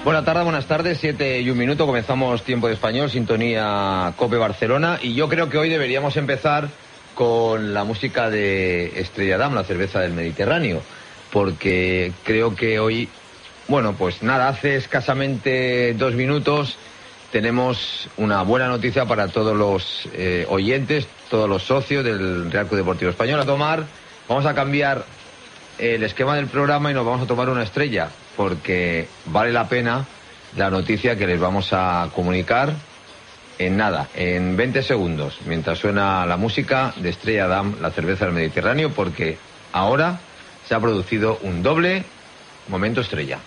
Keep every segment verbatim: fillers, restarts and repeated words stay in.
Buenas tardes, buenas tardes, siete y un minuto, comenzamos Tiempo de Español, sintonía COPE Barcelona, y yo creo que hoy deberíamos empezar con la música de Estrella Damm, la cerveza del Mediterráneo, porque creo que hoy, bueno, pues nada, hace escasamente dos minutos tenemos una buena noticia para todos los eh, oyentes, todos los socios del Real Club Deportivo Español. A tomar, vamos a cambiar el esquema del programa y nos vamos a tomar una estrella, porque vale la pena la noticia que les vamos a comunicar en nada, en veinte segundos, mientras suena la música de Estrella Damm, la cerveza del Mediterráneo, porque ahora se ha producido un doble momento estrella.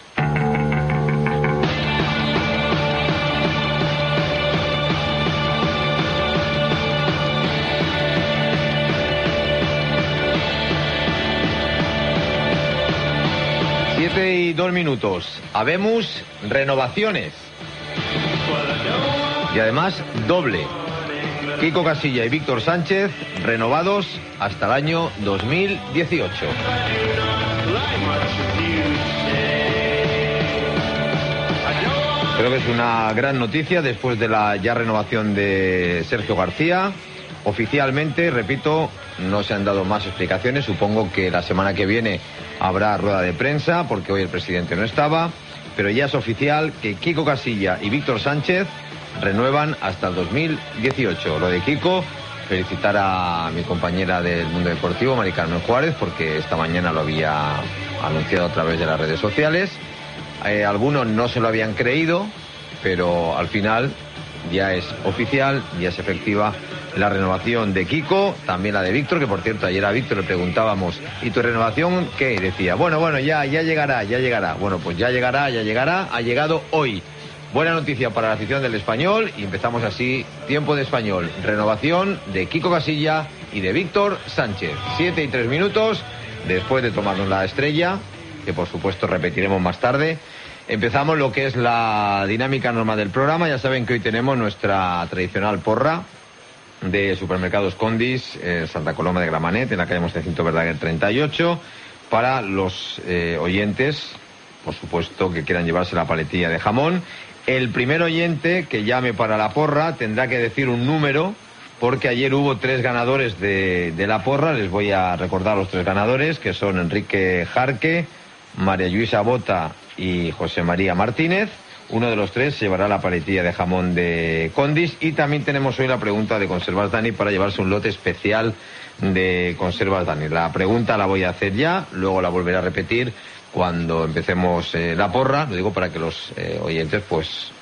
Siete y dos minutos. Habemos renovaciones. Y además, doble. Quico Casilla y Víctor Sánchez, renovados hasta el año dos mil dieciocho. Creo que es una gran noticia después de la ya renovación de Sergio García. Oficialmente, repito, no se han dado más explicaciones. Supongo que la semana que viene habrá rueda de prensa, porque hoy el presidente no estaba. Pero ya es oficial que Quico Casilla y Víctor Sánchez renuevan hasta el dos mil dieciocho. Lo de Quico, felicitar a mi compañera del mundo deportivo, Mari Carmen Juárez, porque esta mañana lo había anunciado a través de las redes sociales. Eh, algunos no se lo habían creído, pero al final ya es oficial, ya es efectiva la renovación de Quico, también la de Víctor, que por cierto ayer a Víctor le preguntábamos, ¿y tu renovación qué? Y decía, bueno, bueno, ya, ya llegará, ya llegará. Bueno, pues ya llegará, ya llegará, ha llegado hoy. Buena noticia para la afición del Español, y empezamos así Tiempo de Español, renovación de Quico Casilla y de Víctor Sánchez. Siete y tres minutos, después de tomarnos la estrella, que por supuesto repetiremos más tarde. Empezamos lo que es la dinámica normal del programa. Ya saben que hoy tenemos nuestra tradicional porra de Supermercados Condis, eh, Santa Coloma de Gramenet, en la calle Montecinto Verdaguer treinta y ocho, para los eh, oyentes, por supuesto, que quieran llevarse la paletilla de jamón. El primer oyente que llame para la porra tendrá que decir un número, porque ayer hubo tres ganadores de, de la porra. Les voy a recordar los tres ganadores, que son Enrique Jarque, María Luisa Bota y José María Martínez. Uno de los tres se llevará la paletilla de jamón de Condis. Y también tenemos hoy la pregunta de Conservas Dani para llevarse un lote especial de Conservas Dani. La pregunta la voy a hacer ya, luego la volveré a repetir cuando empecemos eh, la porra. Lo digo para que los eh, oyentes pues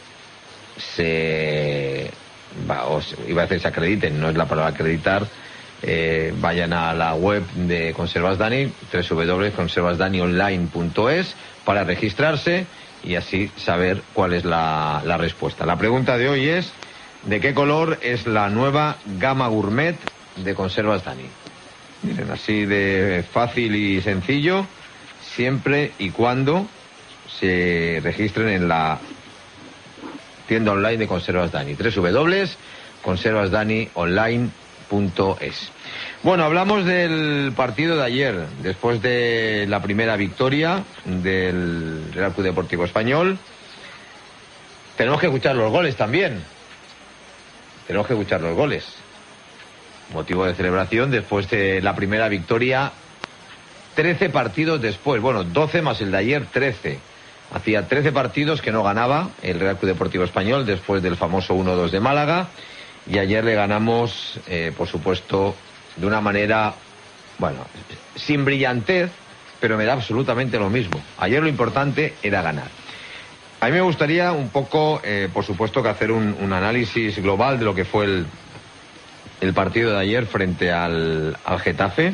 se... Va, os, iba a decir se acrediten, no es la palabra acreditar. Eh, vayan a la web de Conservas Dani, doble u doble u doble u punto conservas dani online punto es, para registrarse y así saber cuál es la, la respuesta. La pregunta de hoy es: ¿de qué color es la nueva gama gourmet de Conservas Dani? Miren, así de fácil y sencillo, siempre y cuando se registren en la tienda online de Conservas Dani, doble u doble u doble u punto conservas dani online punto es. Bueno, hablamos del partido de ayer, después de la primera victoria del Real Club Deportivo Español. Tenemos que escuchar los goles también. Tenemos que escuchar los goles. Motivo de celebración después de la primera victoria, trece partidos después. Bueno, doce más el de ayer, trece. Hacía trece partidos que no ganaba el Real Club Deportivo Español después del famoso uno dos de Málaga. Y ayer le ganamos, eh, por supuesto, de una manera, bueno, sin brillantez, pero me da absolutamente lo mismo. Ayer lo importante era ganar. A mí me gustaría un poco, eh, por supuesto, que hacer un, un análisis global de lo que fue el, el partido de ayer frente al, al Getafe.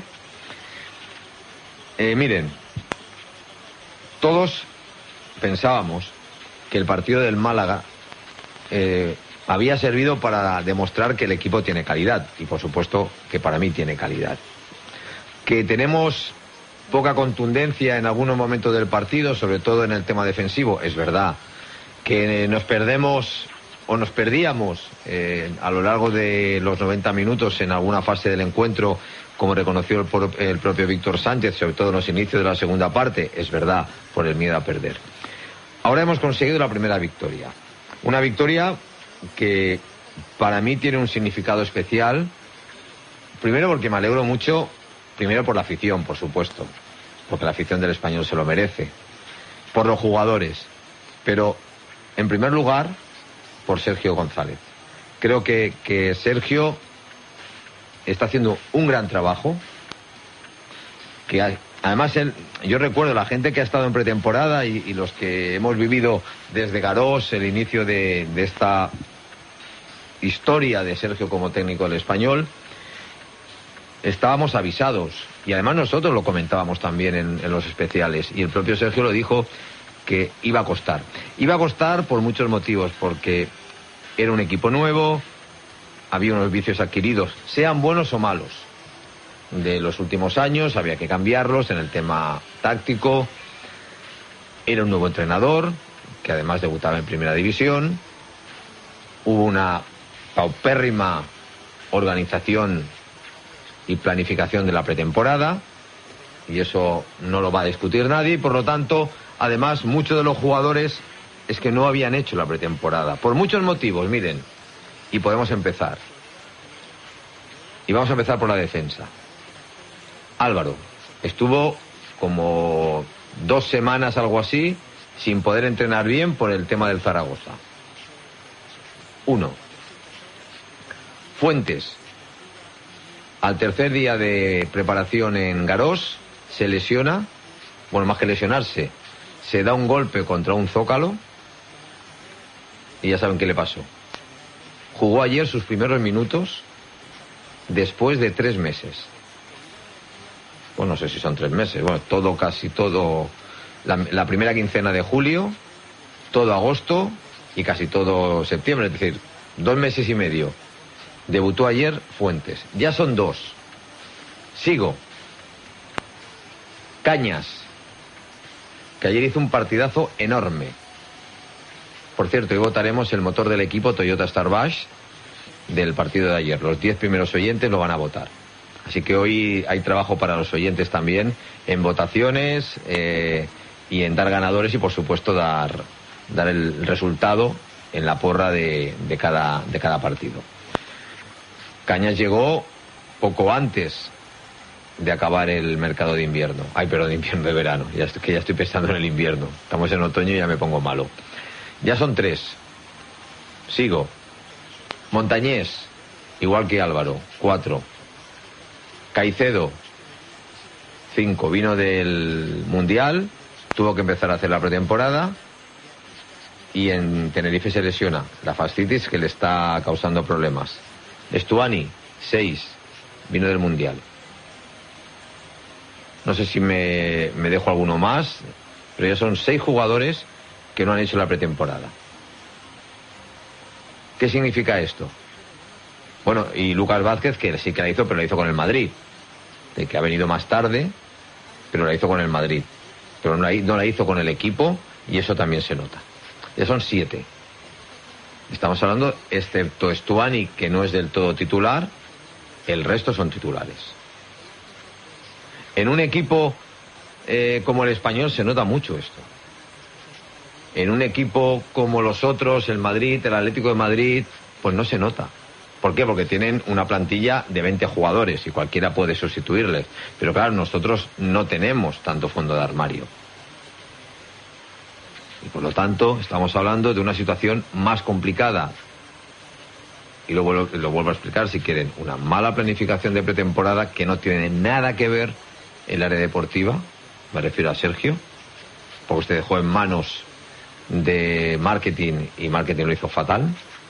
Eh, miren, todos pensábamos que el partido del Málaga eh, había servido para demostrar que el equipo tiene calidad, y por supuesto que para mí tiene calidad. Que tenemos poca contundencia en algunos momentos del partido, sobre todo en el tema defensivo, es verdad. Que nos perdemos o nos perdíamos eh, a lo largo de los noventa minutos en alguna fase del encuentro, como reconoció el, por, el propio Víctor Sánchez, sobre todo en los inicios de la segunda parte, es verdad, por el miedo a perder. Ahora hemos conseguido la primera victoria. Una victoria que para mí tiene un significado especial. Primero porque me alegro mucho, primero por la afición, por supuesto, porque la afición del Español se lo merece, por los jugadores, pero en primer lugar por Sergio González. Creo que, que Sergio está haciendo un gran trabajo, que hay, además él, yo recuerdo la gente que ha estado en pretemporada y, y los que hemos vivido desde Garós el inicio de, de esta historia de Sergio como técnico del Español, estábamos avisados y además nosotros lo comentábamos también en, en los especiales y el propio Sergio lo dijo, que iba a costar. Iba a costar por muchos motivos, porque era un equipo nuevo, había unos vicios adquiridos, sean buenos o malos, de los últimos años, había que cambiarlos en el tema táctico. Era un nuevo entrenador, que además debutaba en Primera División. Hubo una paupérrima organización y planificación de la pretemporada, y eso no lo va a discutir nadie, y por lo tanto, además, muchos de los jugadores es que no habían hecho la pretemporada, por muchos motivos, miren, y podemos empezar. Y vamos a empezar por la defensa. Álvaro estuvo como dos semanas, algo así, sin poder entrenar bien por el tema del Zaragoza. Uno. Fuentes, al tercer día de preparación en Garós, se lesiona, bueno, más que lesionarse, se da un golpe contra un zócalo y ya saben qué le pasó. Jugó ayer sus primeros minutos después de tres meses. Bueno, no sé si son tres meses, bueno, todo, casi todo, la, la primera quincena de julio, todo agosto y casi todo septiembre, es decir, dos meses y medio. Debutó ayer Fuentes, ya son dos. Sigo. Cañas, que ayer hizo un partidazo enorme. Por cierto, hoy votaremos el motor del equipo Toyota Starbash del partido de ayer. Los diez primeros oyentes lo van a votar. Así que hoy hay trabajo para los oyentes también en votaciones eh, y en dar ganadores y por supuesto dar, dar el resultado en la porra de, de, cada, de cada partido. Cañas llegó poco antes de acabar el mercado de invierno. Ay, perdón, de invierno, de verano. Ya estoy, que ya estoy pensando en el invierno. Estamos en otoño y ya me pongo malo. Ya son tres. Sigo. Montañés, igual que Álvaro, cuatro. Caicedo, cinco. Vino del Mundial, tuvo que empezar a hacer la pretemporada y en Tenerife se lesiona la fascitis que le está causando problemas. Estuani, seis. Vino del Mundial. No sé si me, me dejo alguno más, pero ya son seis jugadores que no han hecho la pretemporada. ¿Qué significa esto? Bueno, y Lucas Vázquez, que sí que la hizo, pero la hizo con el Madrid. De que ha venido más tarde, pero la hizo con el Madrid. Pero no la, no la hizo con el equipo y eso también se nota. Ya son siete. Estamos hablando, excepto Estuani, que no es del todo titular, el resto son titulares. En un equipo eh, como el Español se nota mucho esto. En un equipo como los otros, el Madrid, el Atlético de Madrid, pues no se nota. ¿Por qué? Porque tienen una plantilla de veinte jugadores y cualquiera puede sustituirles. Pero claro, nosotros no tenemos tanto fondo de armario. Y por lo tanto, estamos hablando de una situación más complicada. Y lo vuelvo, lo vuelvo a explicar si quieren. Una mala planificación de pretemporada que no tiene nada que ver en el área deportiva. Me refiero a Sergio. Porque se dejó en manos de marketing y marketing lo hizo fatal.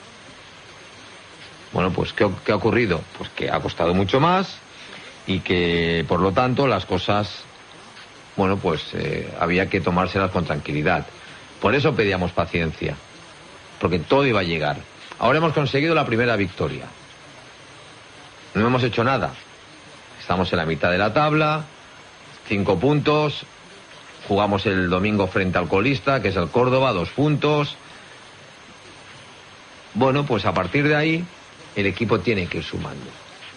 Bueno, pues ¿qué, qué ha ocurrido? Pues que ha costado mucho más y que, por lo tanto, las cosas, bueno, pues eh, había que tomárselas con tranquilidad. Por eso pedíamos paciencia, porque todo iba a llegar. Ahora hemos conseguido la primera victoria. No hemos hecho nada. Estamos en la mitad de la tabla, cinco puntos. Jugamos el domingo frente al colista, que es el Córdoba, dos puntos. Bueno, pues a partir de ahí el equipo tiene que ir sumando.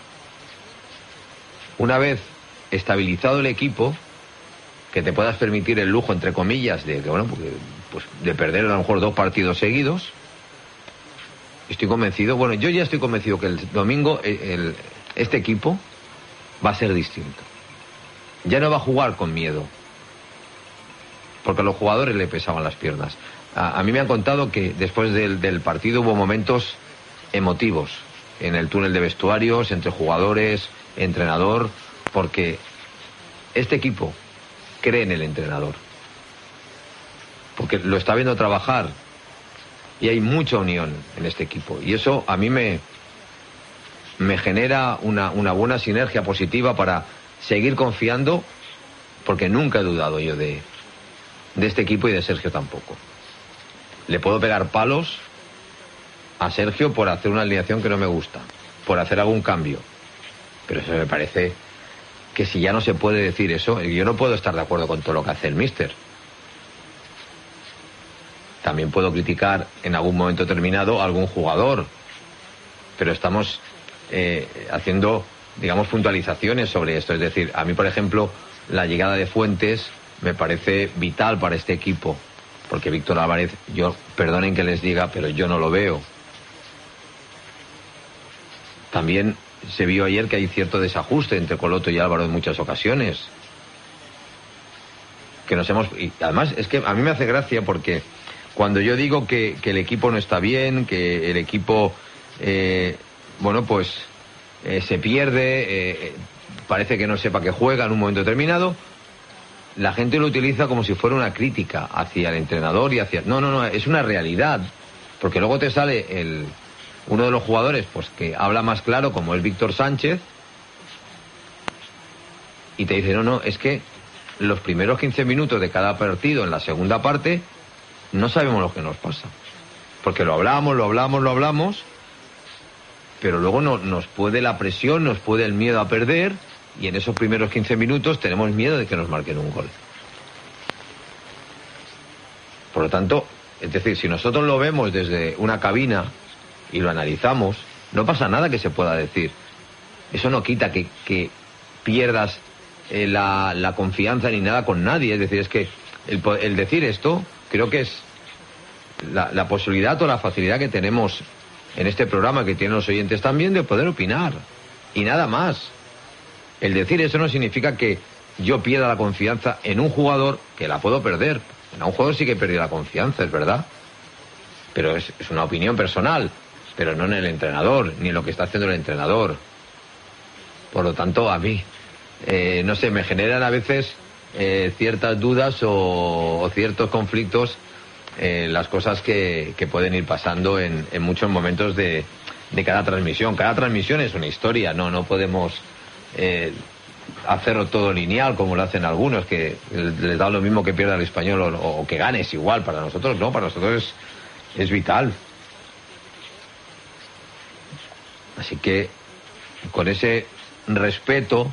Una vez estabilizado el equipo, que te puedas permitir el lujo, entre comillas, de que, bueno, porque pues, de perder a lo mejor dos partidos seguidos. Estoy convencido, bueno, yo ya estoy convencido que el domingo el, el, este equipo va a ser distinto. Ya no va a jugar con miedo, porque a los jugadores le pesaban las piernas. A, a mí me han contado que después del, del partido hubo momentos emotivos en el túnel de vestuarios, entre jugadores, entrenador, porque este equipo cree en el entrenador, porque lo está viendo trabajar y hay mucha unión en este equipo, y eso a mí me me genera una, una buena sinergia positiva para seguir confiando, porque nunca he dudado yo de, de este equipo y de Sergio tampoco. Le puedo pegar palos a Sergio por hacer una alineación que no me gusta, por hacer algún cambio, pero eso me parece que si ya no se puede decir eso, yo no puedo estar de acuerdo con todo lo que hace el míster. También puedo criticar en algún momento determinado a algún jugador, pero estamos eh, haciendo, digamos, puntualizaciones sobre esto. Es decir, a mí, por ejemplo, la llegada de Fuentes me parece vital para este equipo, porque Víctor Álvarez, yo, perdonen que les diga, pero yo no lo veo. También se vio ayer que hay cierto desajuste entre Coloto y Álvaro en muchas ocasiones. Que nos hemos... Y además, es que a mí me hace gracia porque cuando yo digo que, que el equipo no está bien, que el equipo, eh, bueno, pues eh, se pierde, eh, parece que no sepa que juega en un momento determinado, la gente lo utiliza como si fuera una crítica hacia el entrenador y hacia... No, no, no, es una realidad. Porque luego te sale el... uno de los jugadores pues que habla más claro, como el Víctor Sánchez, y te dice, no, no, es que los primeros quince minutos de cada partido en la segunda parte no sabemos lo que nos pasa, porque lo hablamos, lo hablamos, lo hablamos, pero luego no, nos puede la presión, nos puede el miedo a perder, y en esos primeros quince minutos tenemos miedo de que nos marquen un gol. Por lo tanto, es decir, si nosotros lo vemos desde una cabina y lo analizamos, no pasa nada que se pueda decir. Eso no quita que, que pierdas eh, la, la confianza ni nada con nadie. Es decir, es que el, el decir esto creo que es la, la posibilidad o la facilidad que tenemos en este programa, que tienen los oyentes también, de poder opinar. Y nada más. El decir eso no significa que yo pierda la confianza en un jugador, que la puedo perder. En un jugador sí que he perdido la confianza, es verdad. Pero es, es una opinión personal. Pero no en el entrenador, ni en lo que está haciendo el entrenador. Por lo tanto, a mí, eh, no sé, me generan a veces eh, ciertas dudas o, o ciertos conflictos eh, las cosas que, que pueden ir pasando en, en muchos momentos de, de cada transmisión. Cada transmisión es una historia, no, no podemos eh, hacerlo todo lineal como lo hacen algunos, que les da lo mismo que pierda el Español o, o que gane, es igual. Para nosotros no, para nosotros es, es vital. Así que con ese respeto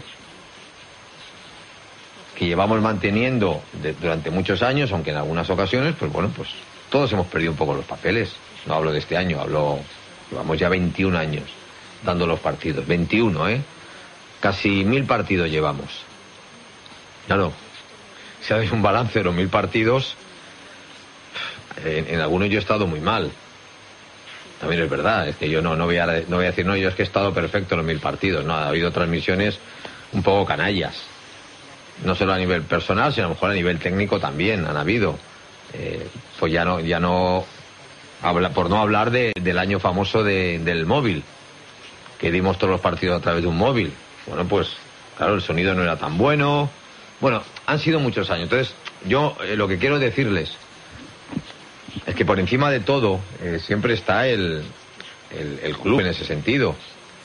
que llevamos manteniendo de, durante muchos años, aunque en algunas ocasiones, pues bueno, pues todos hemos perdido un poco los papeles. No hablo de este año, hablo, llevamos ya veintiún años dando los partidos. veintiuno, ¿eh? Casi mil partidos llevamos. Claro, si hacéis un balance de los mil partidos, en, en algunos yo he estado muy mal. También es verdad, es que yo no, no, voy a, no voy a decir, no, yo es que he estado perfecto en los mil partidos. No, ha habido transmisiones un poco canallas. No solo a nivel personal, sino a lo mejor a nivel técnico también han habido. Eh, pues ya no, ya no habla, por no hablar de, del año famoso de, del móvil, que dimos todos los partidos a través de un móvil. Bueno, pues claro, el sonido no era tan bueno. Bueno, han sido muchos años. Entonces, yo eh, lo que quiero decirles es que por encima de todo eh, siempre está el, el, el club en ese sentido.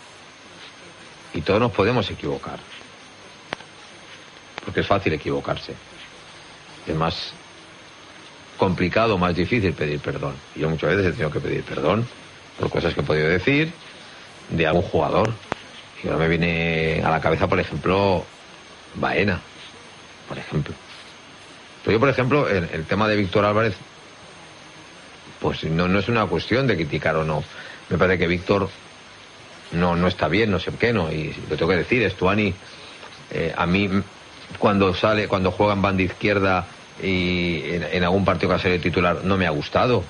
Y todos nos podemos equivocar. Porque es fácil equivocarse. Es más complicado, más difícil pedir perdón. Y yo muchas veces he tenido que pedir perdón por cosas que he podido decir de algún jugador. Y ahora me viene a la cabeza, por ejemplo, Baena, por ejemplo. Pero yo, por ejemplo, el, el tema de Víctor Álvarez, pues no, no es una cuestión de criticar o no. Me parece que Víctor no, no está bien, no sé qué, no. Y lo tengo que decir, Estuani, eh, a mí, cuando sale, cuando juega en banda izquierda y en, en algún partido que ha sido titular no me ha gustado.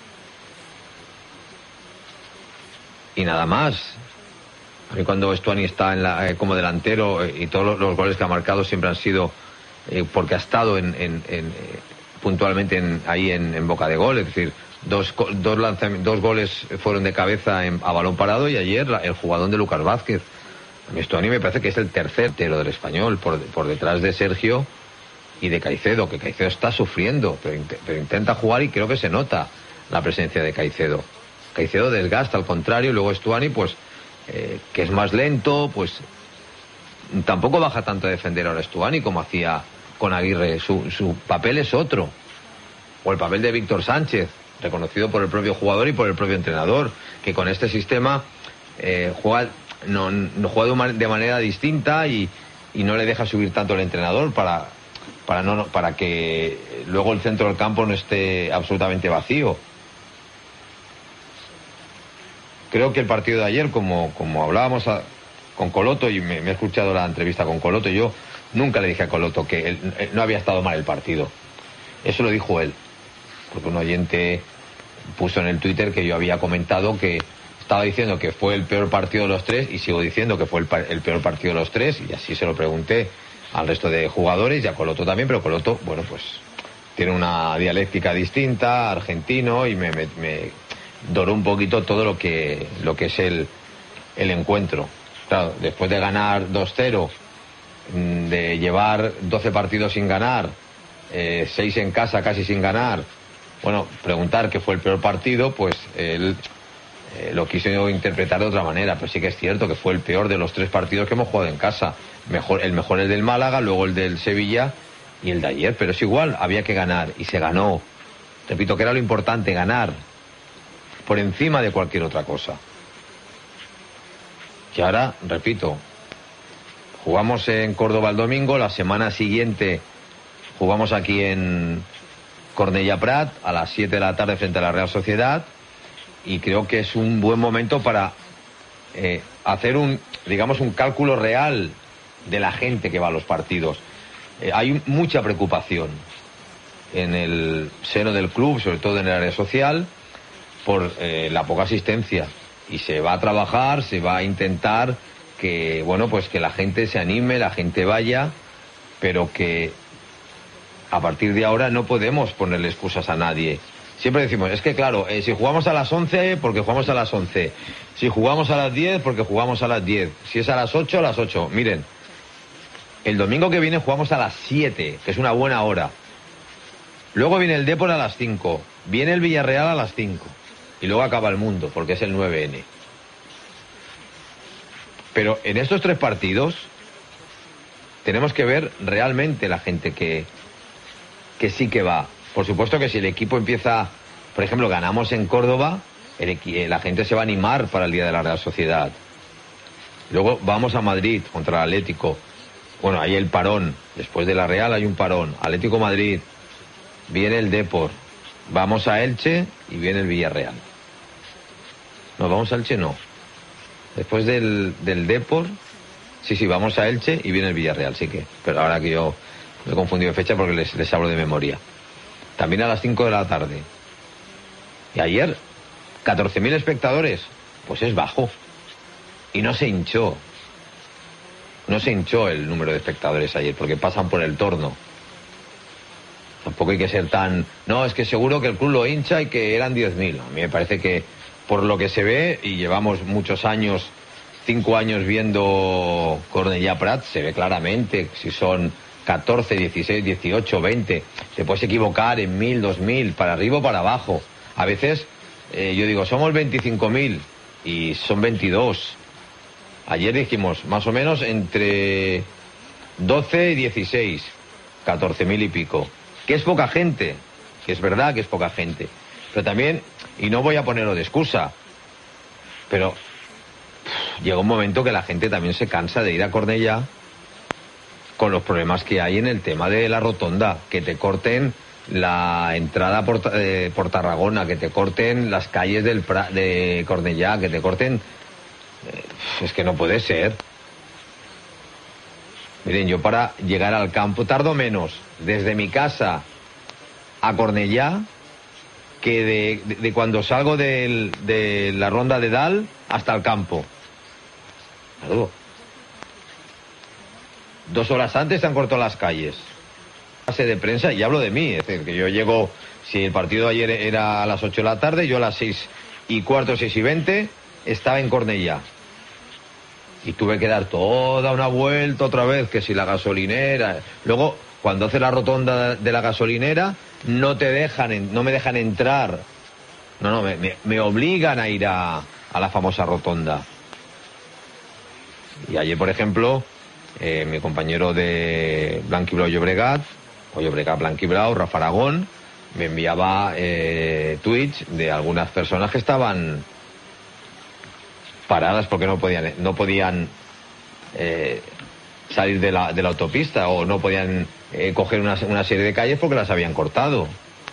Y nada más. A mí cuando Stuani está en la, eh, como delantero eh, y todos los, los goles que ha marcado siempre han sido eh, porque ha estado en, en, en, eh, puntualmente en, ahí en, en boca de gol. Es decir, dos, dos, dos goles fueron de cabeza en, a balón parado, y ayer el jugadón de Lucas Vázquez. A mí Stuani me parece que es el tercer tero del Español, por, por detrás de Sergio y de Caicedo, que Caicedo está sufriendo, pero, pero intenta jugar y creo que se nota la presencia de Caicedo. Caicedo desgasta, al contrario, y luego Stuani, pues, eh, que es más lento, pues tampoco baja tanto a defender ahora Stuani como hacía con Aguirre. Su, su papel es otro. O el papel de Víctor Sánchez, reconocido por el propio jugador y por el propio entrenador, que con este sistema eh, juega, no, no juega de manera distinta y, y no le deja subir tanto el entrenador para, para, no, para que luego el centro del campo no esté absolutamente vacío. Creo que el partido de ayer, como, como hablábamos a, con Coloto, y me, me he escuchado la entrevista con Coloto, yo nunca le dije a Coloto que él, él no había estado mal el partido. Eso lo dijo él, porque un oyente puso en el Twitter que yo había comentado que estaba diciendo que fue el peor partido de los tres, y sigo diciendo que fue el, el peor partido de los tres, y así se lo pregunté al resto de jugadores y a Coloto también, pero Coloto, bueno, pues tiene una dialéctica distinta, argentino, y me... me, me doró un poquito todo lo que lo que es el, el encuentro. Claro, después de ganar dos cero, de llevar doce partidos sin ganar, eh, seis en casa casi sin ganar, bueno, preguntar qué fue el peor partido, pues él eh, lo quiso interpretar de otra manera, pero sí que es cierto que fue el peor de los tres partidos que hemos jugado en casa. Mejor, el mejor el del Málaga, luego el del Sevilla y el de ayer, pero es igual, había que ganar y se ganó. Repito que era lo importante, ganar por encima de cualquier otra cosa. Y ahora, repito, jugamos en Córdoba el domingo, la semana siguiente jugamos aquí en Cornellà Prat a las siete de la tarde frente a la Real Sociedad, y creo que es un buen momento para eh, hacer un, digamos, un cálculo real de la gente que va a los partidos. Eh, hay mucha preocupación en el seno del club, sobre todo en el área social, por eh, la poca asistencia, y se va a trabajar, se va a intentar que, bueno, pues que la gente se anime, la gente vaya, pero que a partir de ahora no podemos ponerle excusas a nadie. Siempre decimos, es que claro, eh, si jugamos a las once, porque jugamos a las once, si jugamos a las diez, porque jugamos a las diez, si es a las ocho, a las ocho. Miren, el domingo que viene jugamos a las siete, que es una buena hora. Luego viene el Depor a las cinco, viene el Villarreal a las cinco. Y luego acaba el mundo, porque es el nueve ene. Pero en estos tres partidos tenemos que ver realmente la gente que, que sí que va. Por supuesto que si el equipo empieza, por ejemplo, ganamos en Córdoba, el, la gente se va a animar para el día de la Real Sociedad. Luego vamos a Madrid contra el Atlético. Bueno, hay el parón. Después de la Real hay un parón. Atlético Madrid. Viene el Depor. Vamos a Elche y viene el Villarreal. No, vamos a Elche no. Después del, del Depor, sí, sí, vamos a Elche y viene el Villarreal, sí que. Pero ahora que yo me he confundido de fecha porque les, les hablo de memoria. También a las cinco de la tarde. Y ayer, catorce mil espectadores, pues es bajo. Y no se hinchó. No se hinchó el número de espectadores ayer porque pasan por el torno. Tampoco hay que ser tan... No, es que seguro que el club lo hincha y que eran diez mil. A mí me parece que por lo que se ve, y llevamos muchos años, cinco años viendo Cornellà Prat, se ve claramente si son catorce, dieciséis, dieciocho, veinte. Te puedes equivocar en mil, dos mil, para arriba o para abajo. A veces, eh, yo digo, somos veinticinco mil y son veintidós. Ayer dijimos, más o menos entre doce y dieciséis, catorce mil y pico. Que es poca gente, que es verdad que es poca gente, pero también, y no voy a ponerlo de excusa, pero pff, llega un momento que la gente también se cansa de ir a Cornellà con los problemas que hay en el tema de la rotonda, que te corten la entrada por, eh, por Tarragona, que te corten las calles del pra, de Cornellà, que te corten... Eh, es que no puede ser. Miren, yo para llegar al campo tardo menos desde mi casa a Cornellá que de, de, de cuando salgo de, de la ronda de Dal hasta el campo. Claro. Dos horas antes se han cortado las calles. Pase de prensa, y hablo de mí, es decir, que yo llego, si el partido ayer era a las ocho de la tarde, yo a las seis y cuarto, seis y veinte, estaba en Cornellá. Y tuve que dar toda una vuelta otra vez, que si la gasolinera. Luego, cuando hace la rotonda de la gasolinera, no te dejan, no me dejan entrar. No, no, me, me, me obligan a ir a, a la famosa rotonda. Y ayer, por ejemplo, eh, mi compañero de Blanquiblau Llobregat, o Llobregat Blanquiblau, Rafa Aragón, me enviaba eh, tweets de algunas personas que estaban paradas porque no podían no podían eh, salir de la, de la autopista, o no podían eh, coger una, una serie de calles porque las habían cortado.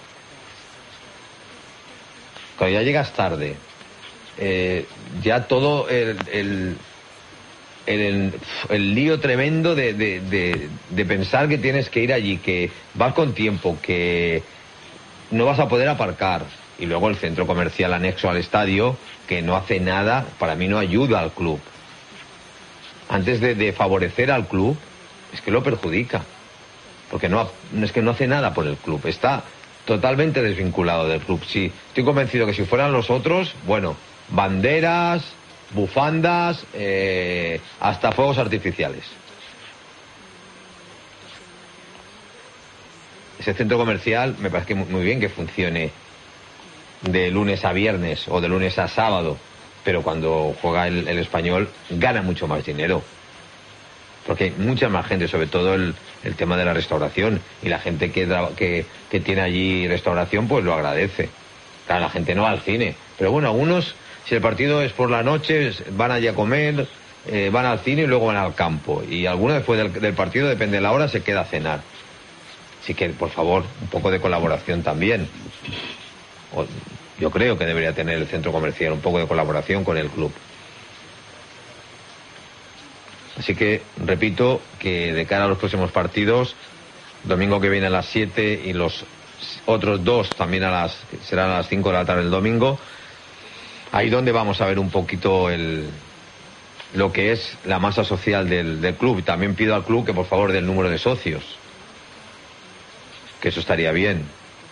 Cuando ya llegas tarde, eh, ya todo el, el, el, el lío tremendo de, de, de, de pensar que tienes que ir allí, que vas con tiempo, que no vas a poder aparcar, y luego el centro comercial anexo al estadio, que no hace nada, para mí no ayuda al club. Antes de, de favorecer al club, es que lo perjudica, porque no, es que no hace nada por el club, está totalmente desvinculado del club. Sí, estoy convencido que si fueran los otros, bueno, banderas, bufandas, eh, hasta fuegos artificiales. Ese centro comercial me parece que muy bien que funcione de lunes a viernes o de lunes a sábado, pero cuando juega el, el Español gana mucho más dinero, porque hay mucha más gente, sobre todo el, el tema de la restauración, y la gente que, que, que tiene allí restauración pues lo agradece. Claro, la gente no va al cine, pero bueno, algunos, si el partido es por la noche, van allí a comer, eh, van al cine y luego van al campo, y alguno después del, del partido, depende de la hora, se queda a cenar. Así que, por favor, un poco de colaboración también. O, yo creo que debería tener el centro comercial un poco de colaboración con el club. Así que, repito, que de cara a los próximos partidos, domingo que viene a las siete y los otros dos también a las, serán a las cinco de la tarde el domingo, ahí donde vamos a ver un poquito el, lo que es la masa social del, del club. Y también pido al club que por favor dé el número de socios, que eso estaría bien.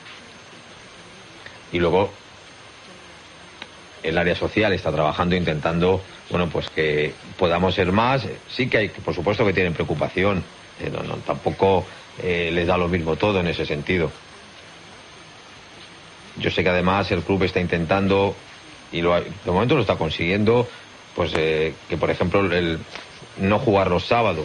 Y luego el área social está trabajando, intentando, bueno, pues que podamos ser más. Sí que hay, por supuesto que tienen preocupación, eh, no, no, tampoco eh, les da lo mismo todo en ese sentido. Yo sé que además el club está intentando, y lo, de momento lo está consiguiendo, pues eh, que por ejemplo el no jugar los sábados,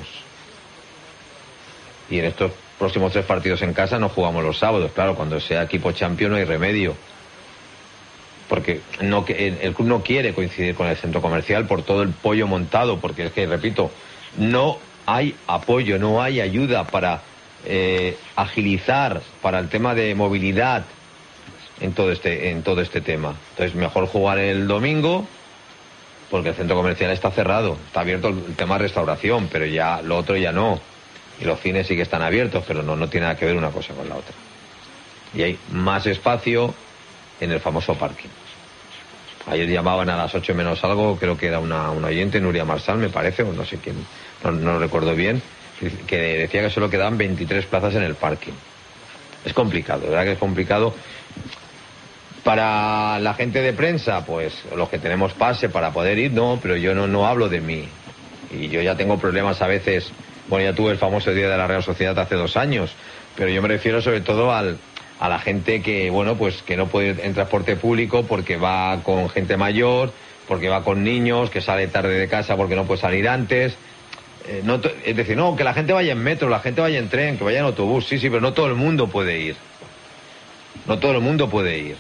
y en estos próximos tres partidos en casa no jugamos los sábados. Claro, cuando sea equipo champion no hay remedio, porque no, el, el club no quiere coincidir con el centro comercial por todo el pollo montado, porque es que, repito, no hay apoyo, no hay ayuda para eh, agilizar para el tema de movilidad en todo este en todo este tema. Entonces, mejor jugar el domingo, porque el centro comercial está cerrado. Está abierto el, el tema de restauración, pero ya lo otro ya no. Y los cines sí que están abiertos, pero no, no tiene nada que ver una cosa con la otra. Y hay más espacio en el famoso parking. Ayer llamaban a las ocho menos algo, creo que era una, una oyente, Nuria Marsal, me parece, o no sé quién, no, no lo recuerdo bien, que decía que solo quedaban veintitrés plazas en el parking. Es complicado, ¿verdad que es complicado? Para la gente de prensa, pues los que tenemos pase para poder ir, no, pero yo no, no hablo de mí. Y yo ya tengo problemas a veces. Bueno, ya tuve el famoso día de la Real Sociedad hace dos años, pero yo me refiero sobre todo al, a la gente que, bueno, pues que no puede ir en transporte público porque va con gente mayor, porque va con niños, que sale tarde de casa porque no puede salir antes. Eh, no, es decir, no, que la gente vaya en metro, la gente vaya en tren, que vaya en autobús, sí, sí, pero no todo el mundo puede ir. No todo el mundo puede ir.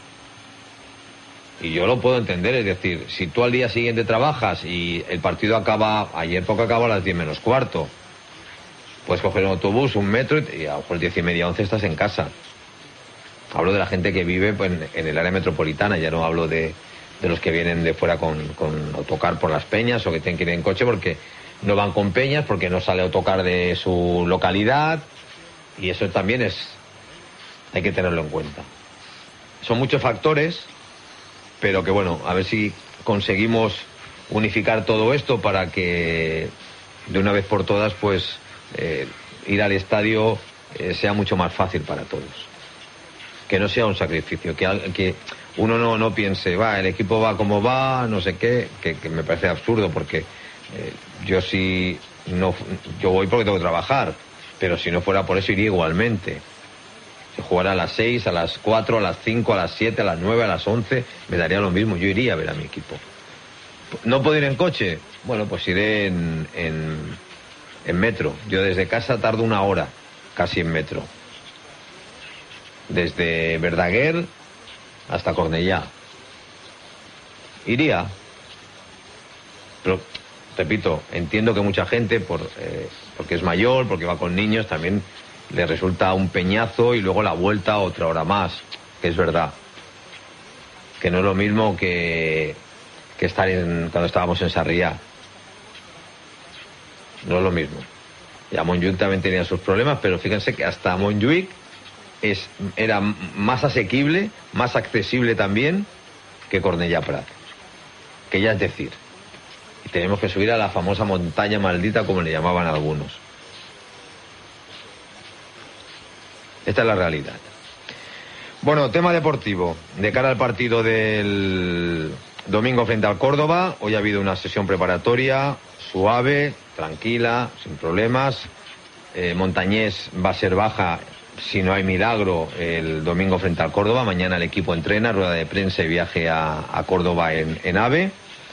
Y yo lo puedo entender, es decir, si tú al día siguiente trabajas y el partido acaba, ayer poco acaba a las diez menos cuarto, puedes coger un autobús, un metro, y a lo mejor diez y media, once estás en casa. Hablo de la gente que vive pues, en, en el área metropolitana, ya no hablo de, de los que vienen de fuera con, con autocar por las peñas o que tienen que ir en coche porque no van con peñas, porque no sale autocar de su localidad, y eso también es hay que tenerlo en cuenta. Son muchos factores, pero que bueno, a ver si conseguimos unificar todo esto para que de una vez por todas pues eh, ir al estadio eh, sea mucho más fácil para todos, que no sea un sacrificio, que, que uno no, no piense, va, el equipo va como va, no sé qué, que, que me parece absurdo, porque eh, yo sí no, yo voy porque tengo que trabajar, pero si no fuera por eso iría igualmente. Si jugara a las seis, a las cuatro, a las cinco, a las siete, a las nueve, a las once, me daría lo mismo, yo iría a ver a mi equipo. ¿No puedo ir en coche? Bueno, pues iré en, en, en metro. Yo desde casa tardo una hora, casi en metro. Desde Verdaguer hasta Cornellá. Iría. Pero, repito, entiendo que mucha gente, por eh, porque es mayor, porque va con niños, también le resulta un peñazo y luego la vuelta otra hora más, que es verdad. Que no es lo mismo que, que estar en, cuando estábamos en Sarriá. No es lo mismo. Ya Montjuic también tenía sus problemas, pero fíjense que hasta Montjuic es, era más asequible, más accesible también que Cornellá Prat. Que ya es decir. Y tenemos que subir a la famosa montaña maldita, como le llamaban algunos. Esta es la realidad. Bueno, tema deportivo. De cara al partido del domingo frente al Córdoba, hoy ha habido una sesión preparatoria suave, tranquila, sin problemas. Eh, Montañés va a ser baja, si no hay milagro, el domingo frente al Córdoba. Mañana el equipo entrena, rueda de prensa y viaje a, a Córdoba en, en AVE.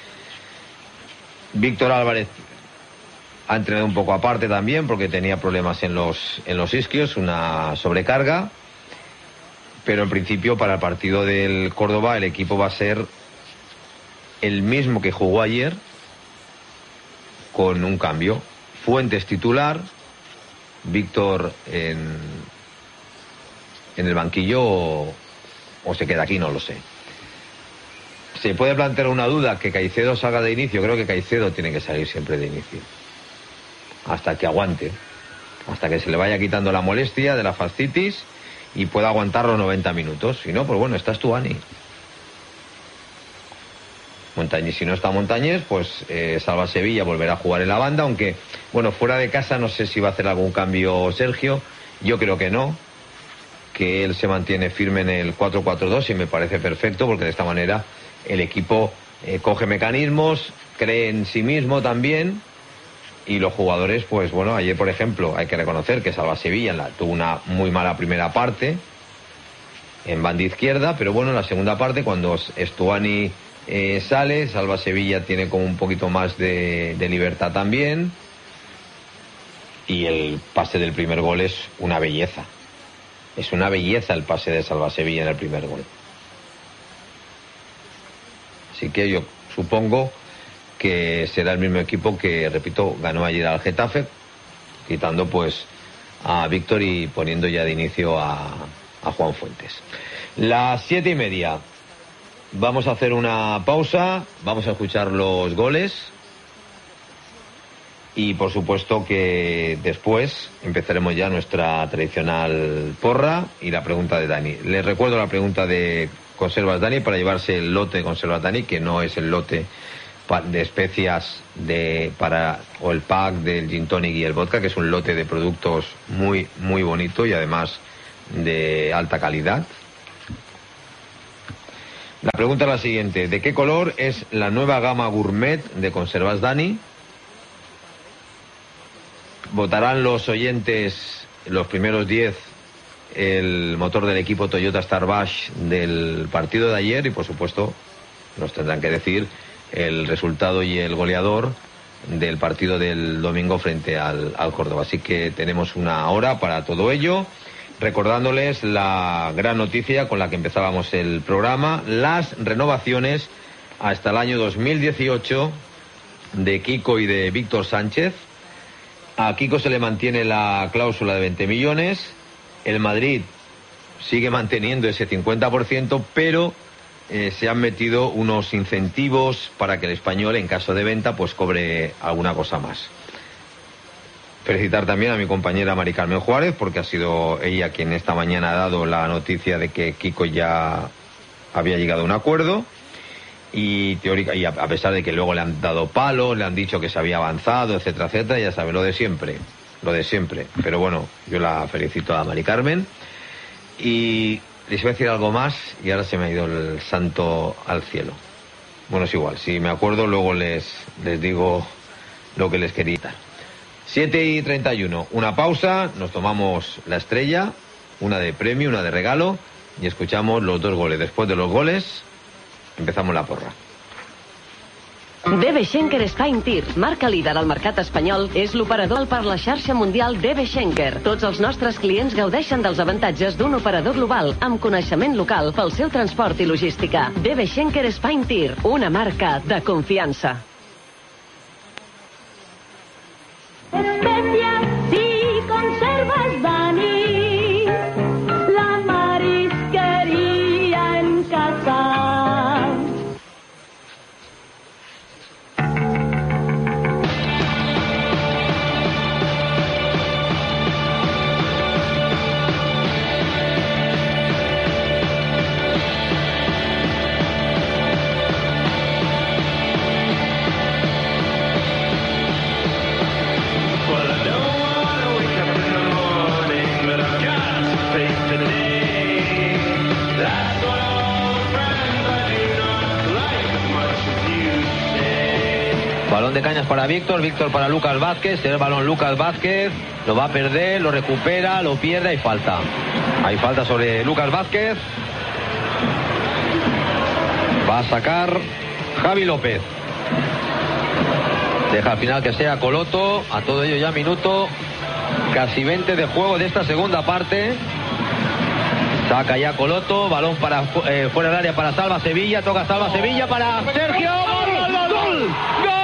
Víctor Álvarez ha entrenado un poco aparte también porque tenía problemas en los, en los isquios, una sobrecarga. Pero en principio para el partido del Córdoba el equipo va a ser el mismo que jugó ayer, con un cambio. Fuentes titular, Víctor en, en el banquillo o, o se queda aquí, no lo sé. Se puede plantear una duda, que Caicedo salga de inicio. Creo que Caicedo tiene que salir siempre de inicio, hasta que aguante, hasta que se le vaya quitando la molestia de la fascitis y pueda aguantar los noventa minutos. Si no, pues bueno, está Stuani. Montañés, si no está Montañés, pues eh, Salva Sevilla volverá a jugar en la banda, aunque, bueno, fuera de casa no sé si va a hacer algún cambio Sergio. Yo creo que no, que él se mantiene firme en el cuatro cuatro dos y me parece perfecto, porque de esta manera el equipo eh, coge mecanismos, cree en sí mismo también. Y los jugadores, pues bueno, ayer por ejemplo hay que reconocer que Salva Sevilla la, tuvo una muy mala primera parte en banda izquierda, pero bueno, en la segunda parte cuando Stuani eh, sale, Salva Sevilla tiene como un poquito más de, de libertad también, y el pase del primer gol es una belleza. Es una belleza el pase de Salva Sevilla en el primer gol. Así que yo supongo que será el mismo equipo que, repito, ganó ayer al Getafe, quitando pues a Víctor y poniendo ya de inicio a, a Juan Fuentes. Las siete y media. Vamos a hacer una pausa, vamos a escuchar los goles y por supuesto que después empezaremos ya nuestra tradicional porra y la pregunta de Dani. Les recuerdo la pregunta de Conservas Dani para llevarse el lote de Conservas Dani, que no es el lote de especias de para o el pack del gin tonic y el vodka, que es un lote de productos muy muy bonito y además de alta calidad. La pregunta es la siguiente: ¿de qué color es la nueva gama gourmet de Conservas Dani? Votarán los oyentes, los primeros diez, el motor del equipo Toyota Starbash del partido de ayer, y por supuesto nos tendrán que decir el resultado y el goleador del partido del domingo frente al, al Córdoba. Así que tenemos una hora para todo ello, recordándoles la gran noticia con la que empezábamos el programa: las renovaciones hasta el año dos mil dieciocho de Kiko y de Víctor Sánchez. A Kiko se le mantiene la cláusula de veinte millones, el Madrid sigue manteniendo ese cincuenta por ciento, pero Eh, se han metido unos incentivos para que el Español, en caso de venta, pues cobre alguna cosa más. felicitar también a mi compañera Mari Carmen Juárez, porque ha sido ella quien esta mañana ha dado la noticia de que Kiko ya había llegado a un acuerdo. Y teórica, y a, a pesar de que luego le han dado palos, le han dicho que se había avanzado, etcétera, etcétera, ya sabe, lo de siempre, lo de siempre. Pero bueno, yo la felicito a Mari Carmen. Y les voy a decir algo más y ahora se me ha ido el santo al cielo. Bueno, es igual, si me acuerdo luego les, les digo lo que les quería dar. siete y treinta y uno, una pausa, nos tomamos la estrella, una de premio, una de regalo, y escuchamos los dos goles. Después de los goles, empezamos la porra. D B Schenker Spine Tir, marca líder al mercat espanyol, és l'operador per la xarxa mundial D B Schenker. Tots els nostres clients gaudeixen dels avantatges d'un operador global amb coneixement local pel seu transport i logística. D B Schenker Spine Tir, una marca de confiança. Especias y conservas Dani, la marisquería en casa. Balón de cañas para Víctor, Víctor para Lucas Vázquez, el balón Lucas Vázquez, lo va a perder, lo recupera, lo pierde, hay falta. Hay falta sobre Lucas Vázquez. Va a sacar Javi López. Deja al final que sea Coloto, a todo ello ya minuto casi veinte de juego de esta segunda parte. Saca ya Coloto, balón para eh, fuera del área para Salva Sevilla, toca Salva Sevilla para Sergio. ¡Gol, gol, gol, gol! ¡Gol!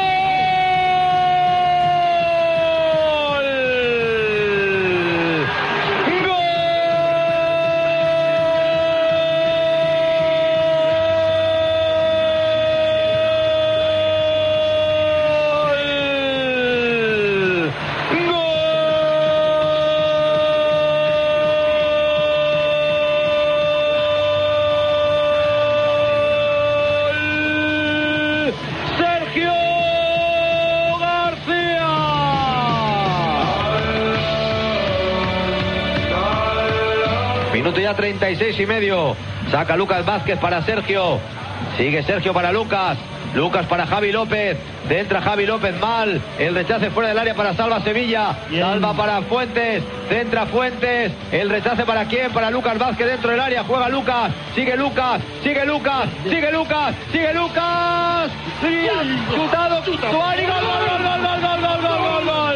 Minuto ya treinta y seis y medio. Saca Lucas Vázquez para Sergio. Sigue Sergio para Lucas. Lucas para Javi López. Entra Javi López mal. El rechace fuera del área para Salva Sevilla. Bien. Salva para Fuentes. Centra Fuentes. El rechace para quién? Para Lucas Vázquez dentro del área. Juega Lucas. Sigue Lucas. Sigue Lucas. Sigue Lucas. Sigue Lucas. Chutado. Tuani. Gol, gol, gol, gol, gol, gol, gol, gol, gol, gol.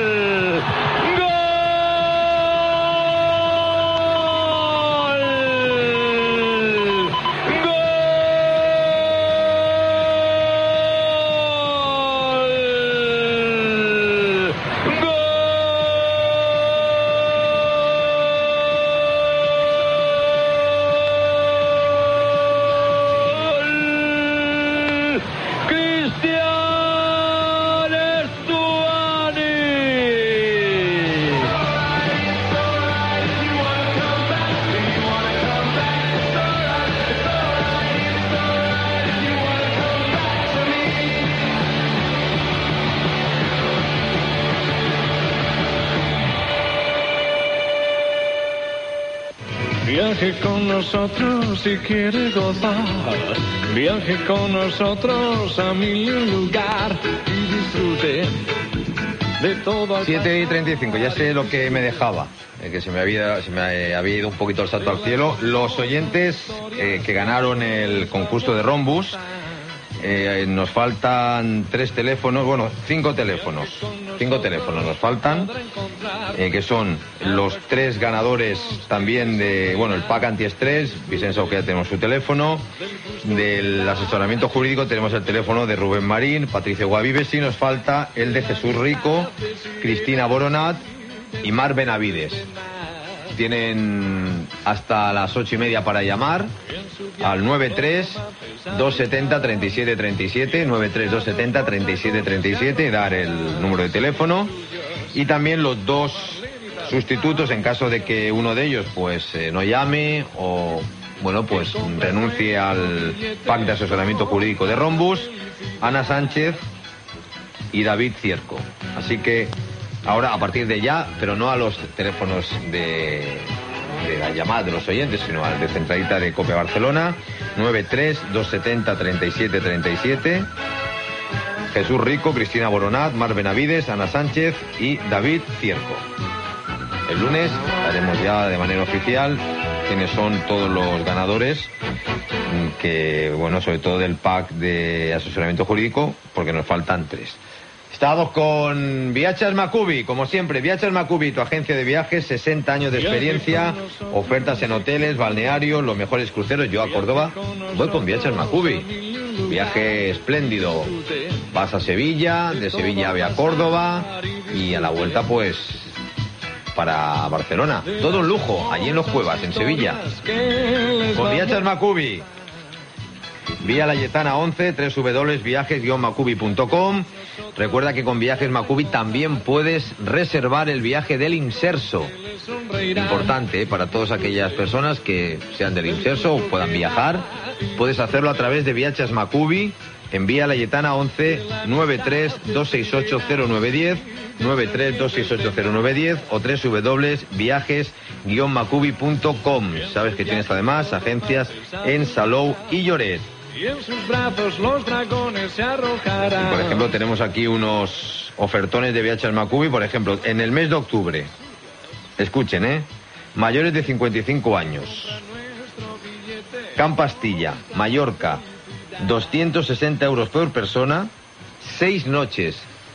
Viaje con nosotros si quiere gozar. Viaje con nosotros a mi lugar y disfrute de todo. siete y treinta y cinco, ya sé lo que me dejaba, eh, que se me había se me había ido un poquito el salto al cielo. Los oyentes eh, que ganaron el concurso de Rombus, eh, nos faltan tres teléfonos, bueno, cinco teléfonos. Cinco teléfonos nos faltan, eh, que son los tres ganadores también de, bueno, el pack antiestrés. Vicenzo, que ya tenemos su teléfono. Del asesoramiento jurídico tenemos el teléfono de Rubén Marín, Patricia Guavives, y nos falta el de Jesús Rico, Cristina Boronat y Mar Benavides. Tienen hasta las ocho y media para llamar al nueve tres dos setenta treinta y siete treinta y siete, nueve tres dos setenta treinta y siete treinta y siete, dar el número de teléfono y también los dos sustitutos en caso de que uno de ellos pues eh, no llame o bueno pues renuncie al pack de asesoramiento jurídico de Rhombus, Ana Sánchez y David Cierco. Así que ahora a partir de ya, pero no a los teléfonos de, de la llamada de los oyentes, sino al de centralita de COPE Barcelona, nueve tres dos setenta treinta y siete treinta y siete. Jesús Rico, Cristina Boronat, Mar Benavides, Ana Sánchez y David Cierco. El lunes haremos ya de manera oficial quiénes son todos los ganadores, que bueno, sobre todo del pack de asesoramiento jurídico, porque nos faltan tres. Estamos con Viachas Macubi, como siempre. Viachas Macubi, tu agencia de viajes, sesenta años de experiencia, ofertas en hoteles, balnearios, los mejores cruceros. Yo a Córdoba voy con Viachas Macubi. Viaje espléndido. Vas a Sevilla, de Sevilla ve a Córdoba y a la vuelta pues para Barcelona. Todo un lujo, allí en Los Cuevas, en Sevilla. Con Viachas Macubi. Vía Layetana once, doble u doble u doble u punto viajes guion macubi punto com. Recuerda que con Viajes Macubi también puedes reservar el viaje del Inserso. Importante, ¿eh? Para todas aquellas personas que sean del Inserso o puedan viajar. Puedes hacerlo a través de Viachas Macubi en Vía Layetana once, nueve tres dos seis ocho cero nueve uno cero, nueve tres dos seis ocho cero nueve uno cero o doble u doble u doble u punto viajes guion macubi punto com. Sabes que tienes además agencias en Salou y Lloret. Y en sus brazos los dragones se arrojarán. Y por ejemplo, tenemos aquí unos ofertones de Viachas Macubi. Por ejemplo, en el mes de octubre, escuchen, ¿eh? Mayores de cincuenta y cinco años. Camp Pastilla, Mallorca, doscientos sesenta euros por persona, seis noches,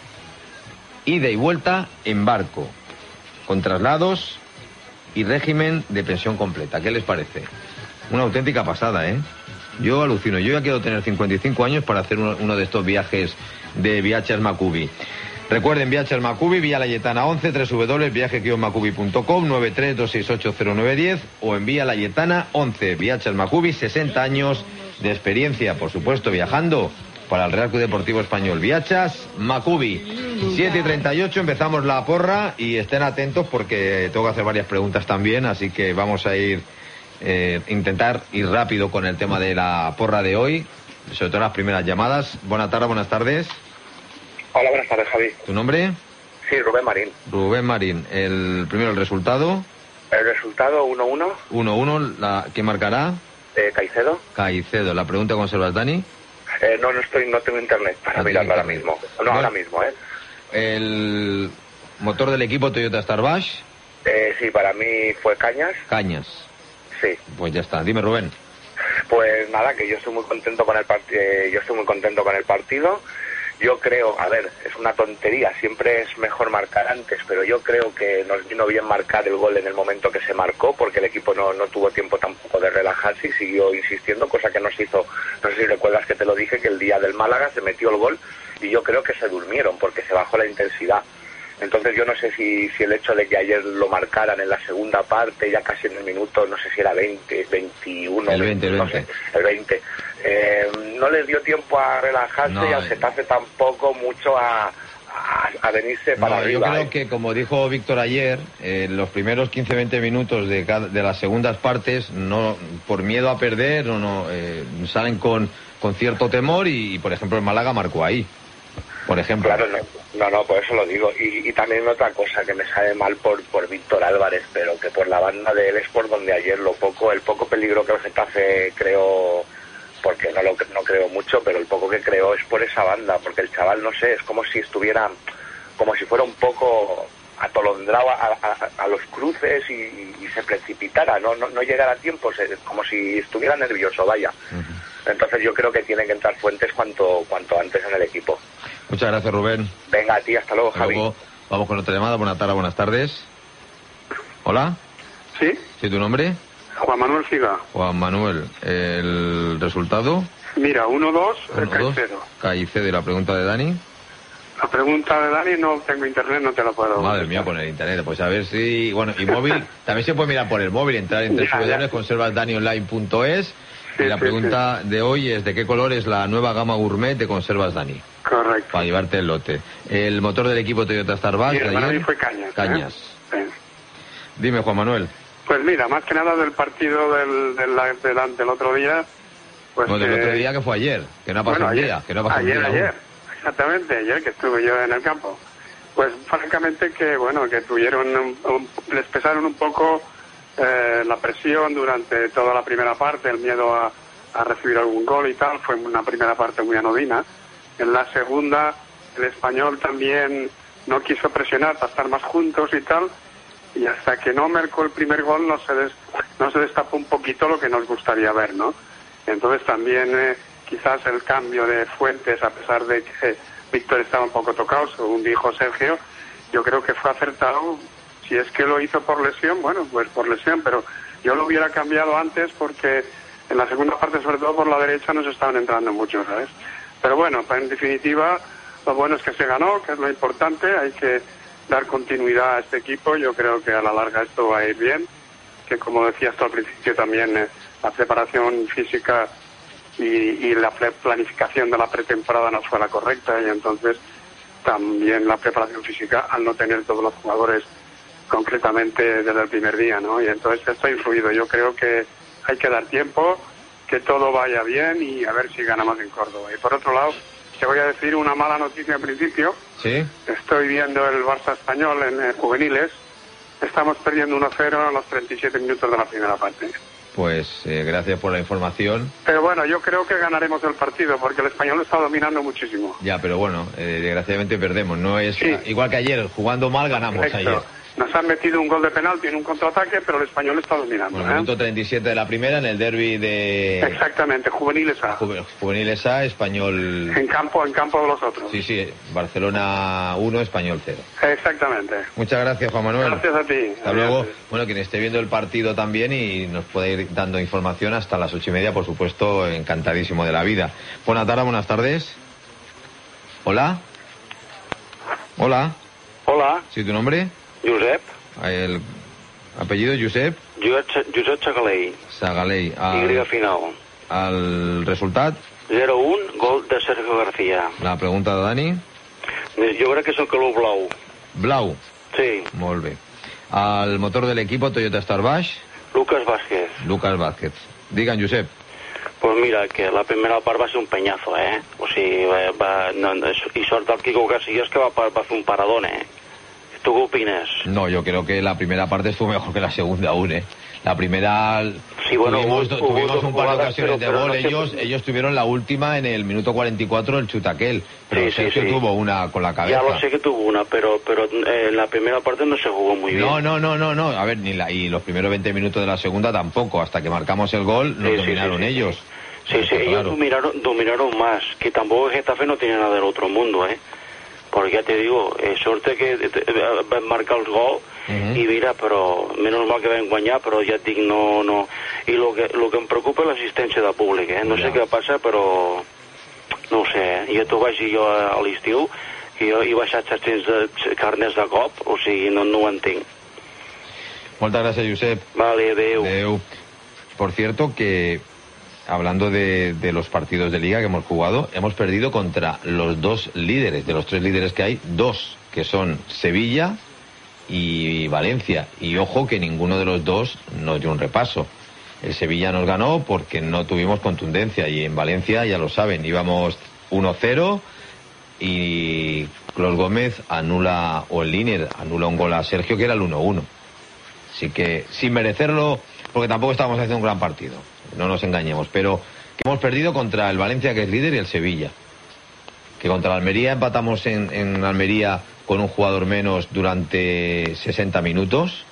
ida y vuelta en barco, con traslados y régimen de pensión completa. ¿Qué les parece? Una auténtica pasada, ¿eh? Yo alucino. Yo ya quiero tener cincuenta y cinco años para hacer uno, uno de estos viajes de Viachas Macubi. Recuerden, Viachas Macubi, Vía Layetana once, doble u doble u doble u punto viajes guion macubi punto com, nueve tres dos seis ocho cero nueve uno cero o en Vía Layetana once. Viachas Macubi, sesenta años de experiencia, por supuesto, viajando para el Real Club Deportivo Español. Viachas Macubi. siete y treinta y ocho, empezamos la porra y estén atentos porque tengo que hacer varias preguntas también, así que vamos a ir... Eh, intentar ir rápido con el tema de la porra de hoy, sobre todo las primeras llamadas. Buenas tardes, buenas tardes. Hola, buenas tardes, Javi. ¿Tu nombre? Sí, Rubén Marín. Rubén Marín. El primero, el resultado. El resultado uno uno. uno uno, la ¿qué marcará? Eh, Caicedo. Caicedo. La pregunta, ¿conservas, Dani? Eh, no, no estoy, no tengo internet para no mirarlo ahora internet. mismo. No, Bueno, ahora mismo, ¿eh? El motor del equipo Toyota Starbash. Eh, sí, para mí fue Cañas. Cañas. Sí. Pues ya está. Dime, Rubén. Pues nada, que yo estoy muy contento con el partido. Eh, yo estoy muy contento con el partido. Yo creo, a ver, es una tontería, siempre es mejor marcar antes, pero yo creo que nos vino bien marcar el gol en el momento que se marcó, porque el equipo no, no tuvo tiempo tampoco de relajarse y siguió insistiendo, cosa que nos hizo, no sé si recuerdas que te lo dije, que el día del Málaga se metió el gol y yo creo que se durmieron porque se bajó la intensidad. Entonces yo no sé si, si el hecho de que ayer lo marcaran en la segunda parte, ya casi en el minuto, no sé si era veinte, veintiuno, El veinte, el no veinte. sé, el veinte, eh, no les dio tiempo a relajarse No, y al eh. Getafe tampoco mucho a, a, a venirse para No, yo arriba. creo ¿eh? que, como dijo Víctor ayer, eh, los primeros quince a veinte minutos de, cada, de las segundas partes, no por miedo a perder, no, no eh, salen con, con cierto temor y, y, por ejemplo, el Málaga marcó ahí. Por ejemplo. Claro, no, no, no, por eso lo digo. Y, y también otra cosa que me sabe mal por, por Víctor Álvarez, pero que por la banda de él es por donde ayer lo poco, el poco peligro que el Getafe creó, porque no lo no creo mucho, pero el poco que creó es por esa banda, porque el chaval, no sé, es como si estuviera, como si fuera un poco atolondrado a, a, a los cruces y, y se precipitara, no, no, no llegara a tiempo, se, como si estuviera nervioso, vaya. Uh-huh. Entonces yo creo que tienen que entrar Fuentes cuanto, cuanto antes en el equipo. Muchas gracias, Rubén. Venga, a ti, hasta luego, hasta Javi. Luego, vamos con otra llamada. Buenas tardes, buenas tardes. Hola. ¿Sí? ¿Sí, tu nombre? Juan Manuel Figa. Juan Manuel. ¿El resultado? Mira, uno dos, uno, Caicedo. Caicedo. ¿Y la pregunta de Dani? La pregunta de Dani, no tengo internet, no te la puedo... Madre mía, poner internet. Pues a ver si... Bueno, y móvil, también se puede mirar por el móvil, entrar en doble u doble u doble u punto conservas dani online punto es. Sí, y la sí, pregunta sí. de hoy es: ¿de qué color es la nueva gama gourmet de Conservas Dani? Correcto. Para llevarte el lote. El motor del equipo Toyota Starbucks. Y el para mí fue Cañas. Cañas. ¿eh? Sí. Dime, Juan Manuel. Pues mira, más que nada del partido del, del, del, del otro día. Pues no, del eh, otro día que fue ayer, que no ha pasado bueno, un día. Ayer, que no ha pasado ayer, un día ayer. Exactamente, ayer que estuve yo en el campo. Pues francamente que, bueno, que tuvieron, un, un, les pesaron un poco eh, la presión durante toda la primera parte, el miedo a, a recibir algún gol y tal. Fue una primera parte muy anodina. En la segunda, el Español también no quiso presionar para estar más juntos y tal. Y hasta que no marcó el primer gol no se des, no se destapó un poquito lo que nos gustaría ver, ¿no? Entonces también eh, quizás el cambio de Fuentes, a pesar de que Víctor estaba un poco tocado, según dijo Sergio, yo creo que fue acertado. Si es que lo hizo por lesión, bueno, pues por lesión, pero yo lo hubiera cambiado antes porque en la segunda parte, sobre todo por la derecha, nos estaban entrando muchos, ¿sabes? Pero bueno, en definitiva, lo bueno es que se ganó, que es lo importante. Hay que dar continuidad a este equipo. Yo creo que a la larga esto va a ir bien, que como decía hasta al principio también eh, la preparación física y, y la planificación de la pretemporada no fue la correcta, y entonces también la preparación física al no tener todos los jugadores concretamente desde el primer día, ¿no? Y entonces esto ha influido. Yo creo que hay que dar tiempo, que todo vaya bien y a ver si ganamos en Córdoba. Y por otro lado, te voy a decir una mala noticia al principio. Sí. Estoy viendo el Barça español en eh, juveniles. Estamos perdiendo uno cero a los treinta y siete minutos de la primera parte. Pues eh, gracias por la información. Pero bueno, yo creo que ganaremos el partido porque el español está dominando muchísimo. Ya, pero bueno, eh, desgraciadamente perdemos. No es sí. Igual que ayer, jugando mal ganamos. Correcto. Ayer. Nos han metido un gol de penalti en un contraataque, pero el español está dominando. Bueno, ¿eh? Minuto treinta y siete de la primera en el derbi de... Exactamente, juveniles A. Ju juveniles A, español... En campo, en campo de los otros. Sí, sí, Barcelona uno, español cero. Exactamente. Muchas gracias, Juan Manuel. Gracias a ti. Hasta luego. Bueno, quien esté viendo el partido también y nos puede ir dando información hasta las ocho y media, por supuesto, encantadísimo de la vida. Buenas tardes, buenas tardes. Hola. Hola. Hola. ¿Sí, tu nombre? Josep. El apellido Josep. Josep Sagalei. Sagalei. Al, Y final. Al resultat? zero un, gol de Sergio García. La pregunta de Dani? Jo crec que és el color blau. Blau? Sí. Molt bé. El motor de l'equip Toyota Starbucks? Lucas Vázquez. Lucas Vázquez. Digue'n, Josep. Pues mira, que la primera part va ser un peñazo, eh? O sigui, va, va, no, i sort del Kiko Casillas que va, va fer un paradón, eh? ¿Tú qué opinas? No, yo creo que la primera parte estuvo mejor que la segunda aún, ¿eh? La primera... Sí, bueno, tuvimos, hubo, tuvimos hubo un par de jugadas, ocasiones pero, de pero gol. no sé... ellos, ellos tuvieron la última en el minuto cuarenta y cuatro, el chutaquel. Pero sí, Sergio sí, sí. tuvo una con la cabeza. Ya lo sé que tuvo una, pero pero eh, la primera parte no se jugó muy bien. No, no, no, no, no. A ver, ni la, y los primeros veinte minutos de la segunda tampoco. Hasta que marcamos el gol, nos sí, dominaron sí, sí, ellos. Sí, sí, sí ellos claro. dominaron, dominaron más. Que tampoco Getafe no tiene nada del otro mundo, ¿eh? Porque ya te digo, eh, suerte que eh, van marcar el gol uh-huh. Y mira, però menos mal que vam guanyar, però ja et dic, no, no. I lo que, lo que em preocupa és l'assistència de públic, eh? No ja. sé què passa, però no ho sé, jo t'ho vaig dir jo a l'estiu, que jo he baixat set-cents carnets de cop, o sigui, no, no ho entenc. Moltes gràcies, Josep. Vale, adeu. Adeu. Por cierto que... Hablando de, de los partidos de liga que hemos jugado, hemos perdido contra los dos líderes, de los tres líderes que hay, dos, que son Sevilla y Valencia. Y ojo que ninguno de los dos nos dio un repaso. El Sevilla nos ganó porque no tuvimos contundencia y en Valencia, ya lo saben, íbamos uno cero y Clos Gómez anula, o el Liner anula un gol a Sergio que era el uno uno. Así que sin merecerlo, porque tampoco estábamos haciendo un gran partido. No nos engañemos, pero que hemos perdido contra el Valencia, que es líder, y el Sevilla. Que contra la Almería empatamos en, en Almería con un jugador menos durante sesenta minutos.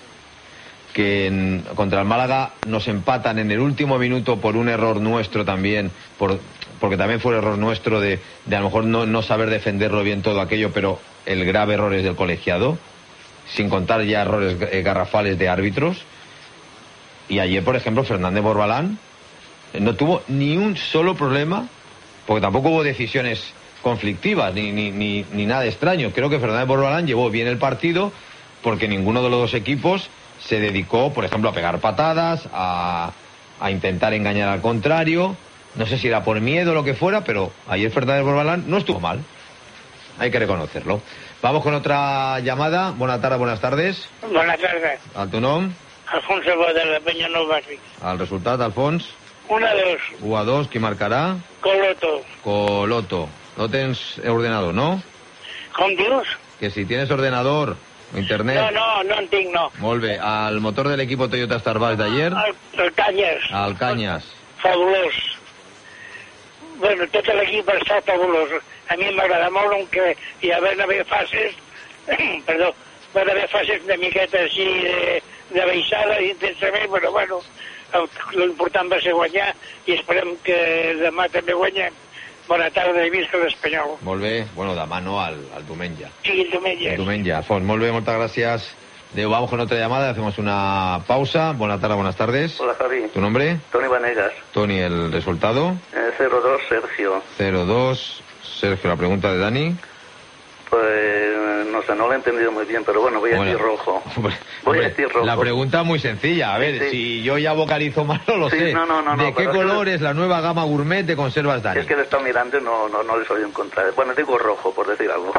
Que en, contra el Málaga nos empatan en el último minuto por un error nuestro también, por, porque también fue el error nuestro de, de a lo mejor no, no saber defenderlo bien todo aquello, pero el grave error es del colegiado, sin contar ya errores eh, garrafales de árbitros. Y ayer, por ejemplo, Fernández Borbalán no tuvo ni un solo problema, porque tampoco hubo decisiones conflictivas, ni, ni, ni, ni nada extraño. Creo que Fernández Borbalán llevó bien el partido, porque ninguno de los dos equipos se dedicó, por ejemplo, a pegar patadas, a, a intentar engañar al contrario. No sé si era por miedo o lo que fuera, pero ayer Fernández Borbalán no estuvo mal. Hay que reconocerlo. Vamos con otra llamada. Buenas tardes, buenas tardes. Buenas tardes. Al tu nom? Alfonso de la Peña Nou Bàsic. Al resultat, Alfons? un a dos. u a dos, qui marcarà? Coloto. Coloto. No tens ordenador, no? Com dius? Que si tienes ordenador o internet... No, no, no en tinc, no. Molt bé. Al motor del equipo Toyota Starbucks d'ayer? El, el Canyes. Al Cañas. Fabulós. Bueno, tot l'equip està fabulós. A mi m'agrada molt, aunque hi ha d'haver fases... perdó, va d'haver fases de miqueta així de, de baixada intensament, però bueno, l'important va ser guanyar i esperem que demà també guanyem. Bona tarda i visca l'Espanyol. Molt bé. Bueno, demà no, al, al diumenge. Sí, el diumenge. El diumenge. Alfons, molt bé, moltes gràcies. Deu, vamos con otra llamada, hacemos una pausa. Buenas tardes, buenas tardes. Hola, Javi. ¿Tu nombre? Tony Vanegas. Tony, el resultado. Eh, cero dos, Sergio. cero dos, Sergio, la pregunta de Dani. Pues no sé, no lo he entendido muy bien, pero bueno, voy a Bueno, decir rojo. Hombre, Voy hombre, a decir rojo. La pregunta es muy sencilla. A ver, Sí, sí. si yo ya vocalizo mal, no lo Sí, sé. no, no, no, ¿De no, qué pero color es que- es la nueva gama gourmet de conservas Dani? Es que le he estado mirando y no, no, no les oí encontrar. Bueno, digo rojo, por decir algo.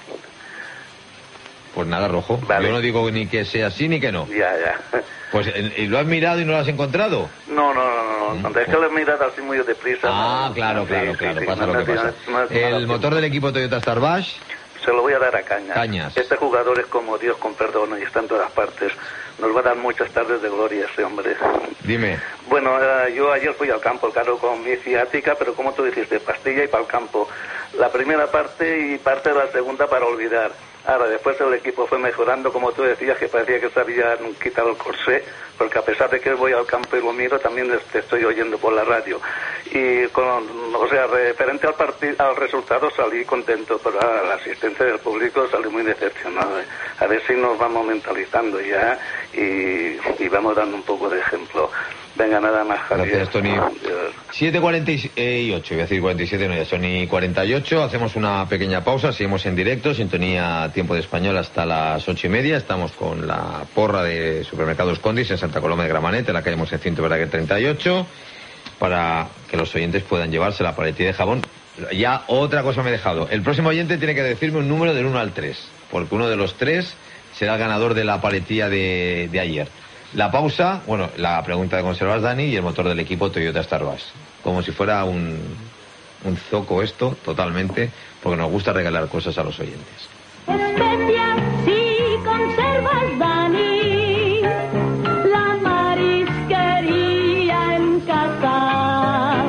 Pues nada, rojo. Vale. Yo no digo ni que sea así ni que no. Ya, ya. Pues, ¿y lo has mirado y no lo has encontrado? No, no, no, no. no. Es que lo he mirado así muy deprisa. Ah, no, claro, sí, claro, sí, claro. sí, Pasa no, lo no, que no, pasa. no es nada El motor del equipo Toyota Starbucks. Se lo voy a dar a Cañas. Cañas. Este jugador es como Dios con perdón y está en todas partes. Nos va a dar muchas tardes de gloria ese hombre. Dime. Bueno, eh, yo ayer fui al campo, claro, con mi ciática, pero como tú dijiste, pastilla y para el campo. La primera parte y parte de la segunda para olvidar. Ahora, después el equipo fue mejorando, como tú decías, que parecía que se habían quitado el corsé, porque a pesar de que voy al campo y lo miro, también te estoy oyendo por la radio. Y, con, o sea, referente al partido, al resultado salí contento, pero a la asistencia del público salí muy decepcionado. A ver si nos vamos mentalizando ya y, y vamos dando un poco de ejemplo. Venga, nada más, Javier. Gracias, Tony. Adiós. siete cuarenta y ocho, voy a decir cuarenta y siete, no, ya son y cuarenta y ocho. Hacemos una pequeña pausa, seguimos en directo, sintonía Tiempo de Español hasta las ocho y media. Estamos con la porra de Supermercados Condis en Santa Coloma de Gramenet, en la calle Monsecinto Verdaguer treinta y ocho, para que los oyentes puedan llevarse la paletilla de jabón. Ya otra cosa me he dejado. El próximo oyente tiene que decirme un número del uno al tres, porque uno de los tres será el ganador de la paletilla de, de ayer. La pausa, bueno, la pregunta de conservas Dani y el motor del equipo Toyota Starbucks. Como si fuera un, un zoco esto, totalmente, porque nos gusta regalar cosas a los oyentes. Especial si conservas Dani, la marisquería en casa.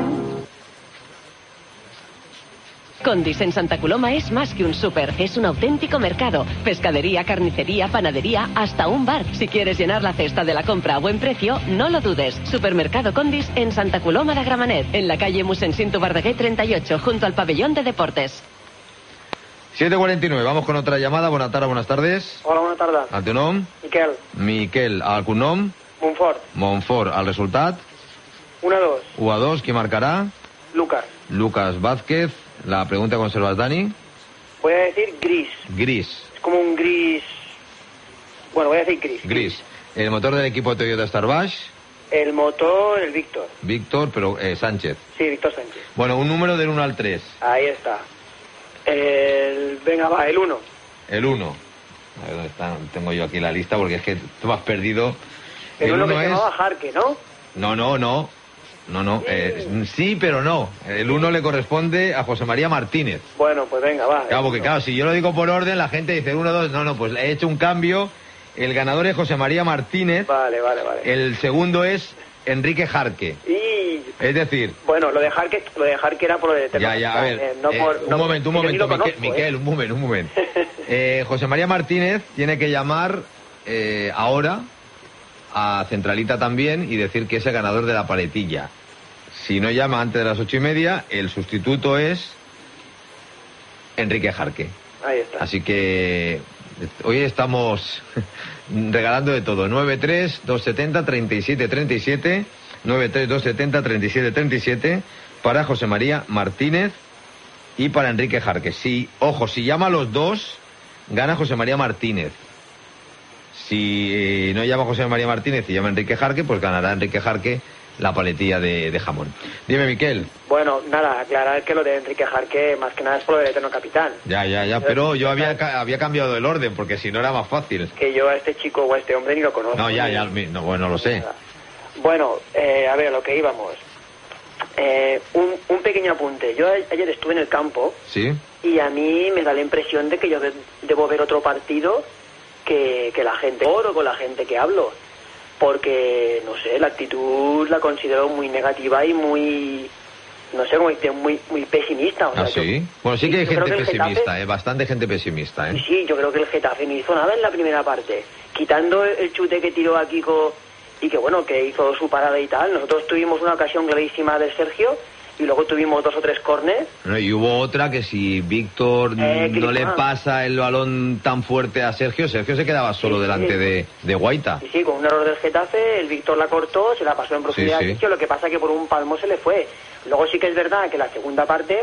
Condis en Santa Coloma es más que un súper, es un auténtico mercado. Pescadería, carnicería, panadería, hasta un bar. Si quieres llenar la cesta de la compra a buen precio, no lo dudes. Supermercado Condis en Santa Coloma de Gramenet, en la calle Monsecinto Verdaguer treinta y ocho, junto al pabellón de deportes. siete cuarenta y nueve, vamos con otra llamada. Buenas tardes, buenas tardes. Hola, bona tarda. Al teu nom? Miquel, Miquel, al tu nom? Montfort, Montfort, al resultat? un a dos. u a dos, qui marcarà? Lucas, Lucas Vázquez. La pregunta que conservas Dani. voy a decir gris. Gris. Es como un gris... Bueno, voy a decir gris. Gris. El motor del equipo Toyota Starbucks. El motor, el Víctor. Víctor, pero eh, Sánchez. Sí, Víctor Sánchez. Bueno, un número del uno al tres. Ahí está. El... Venga, va, el uno. El uno. A ver dónde está. Tengo yo aquí la lista porque es que tú me has perdido. El, uno que uno se es... llamaba Jarque, ¿no? No, no, no. No, no. Eh, sí, pero no. El uno le corresponde a José María Martínez. Bueno, pues venga, va. Claro, porque claro, si yo lo digo por orden, la gente dice uno, dos. No, no, pues he hecho un cambio. El ganador es José María Martínez. Vale, vale, vale. El segundo es Enrique Jarque. Y... Es decir... Bueno, lo de Jarque, lo de Jarque era por lo de... Ya, ya, a ver. Eh, no eh, por, un no, momento, un que ni momento, lo conozco, Miquel, Miquel, ¿eh? un momento, un momento. Eh, José María Martínez tiene que llamar eh, ahora a Centralita también y decir que es el ganador de la paletilla. Si no llama antes de las ocho y media, el sustituto es Enrique Jarque. Ahí está. Así que hoy estamos regalando de todo. nueve tres dos setenta treinta y siete treinta y siete, nueve tres dos setenta treinta y siete treinta y siete para José María Martínez y para Enrique Jarque. Si, ojo, si llama a los dos, gana José María Martínez. Si no llama José María Martínez y llama Enrique Jarque, pues ganará Enrique Jarque la paletilla de, de jamón. Dime, Miquel. Bueno, nada, aclarar que lo de Enrique Jarque más que nada es por lo del eterno capitán. Ya, ya, ya, pero yo había, había cambiado el orden, porque si no era más fácil. Que yo a este chico o a este hombre ni lo conozco. No, ya, ya, no, bueno, lo sé. Bueno, eh, a ver, a lo que íbamos. Eh, un, un pequeño apunte. Yo a- ayer estuve en el campo ¿Sí? y a mí me da la impresión de que yo de- debo ver otro partido que, que la gente, o con la gente que hablo. Porque, no sé, la actitud la considero muy negativa y muy, no sé cómo decir, muy, muy pesimista. O sea, ¿Ah, sí? yo- Bueno, sí que hay yo creo gente que el pesimista, Getafe- ¿eh? Bastante gente pesimista, Sí, ¿eh? sí, yo creo que el Getafe no hizo nada en la primera parte. Quitando el chute que tiró a Kiko y que, bueno, que hizo su parada y tal. Nosotros tuvimos una ocasión clarísima de Sergio y luego tuvimos dos o tres córneres. Bueno, y hubo otra que si Víctor Eh, no le Griezmann. pasa el balón tan fuerte a Sergio, Sergio se quedaba solo Sí, delante sí. de, de Guaita. Y sí, con un error del Getafe, el Víctor la cortó, se la pasó en profundidad Sí, a sí. Sergio, lo que pasa que por un palmo se le fue. Luego sí que es verdad que la segunda parte,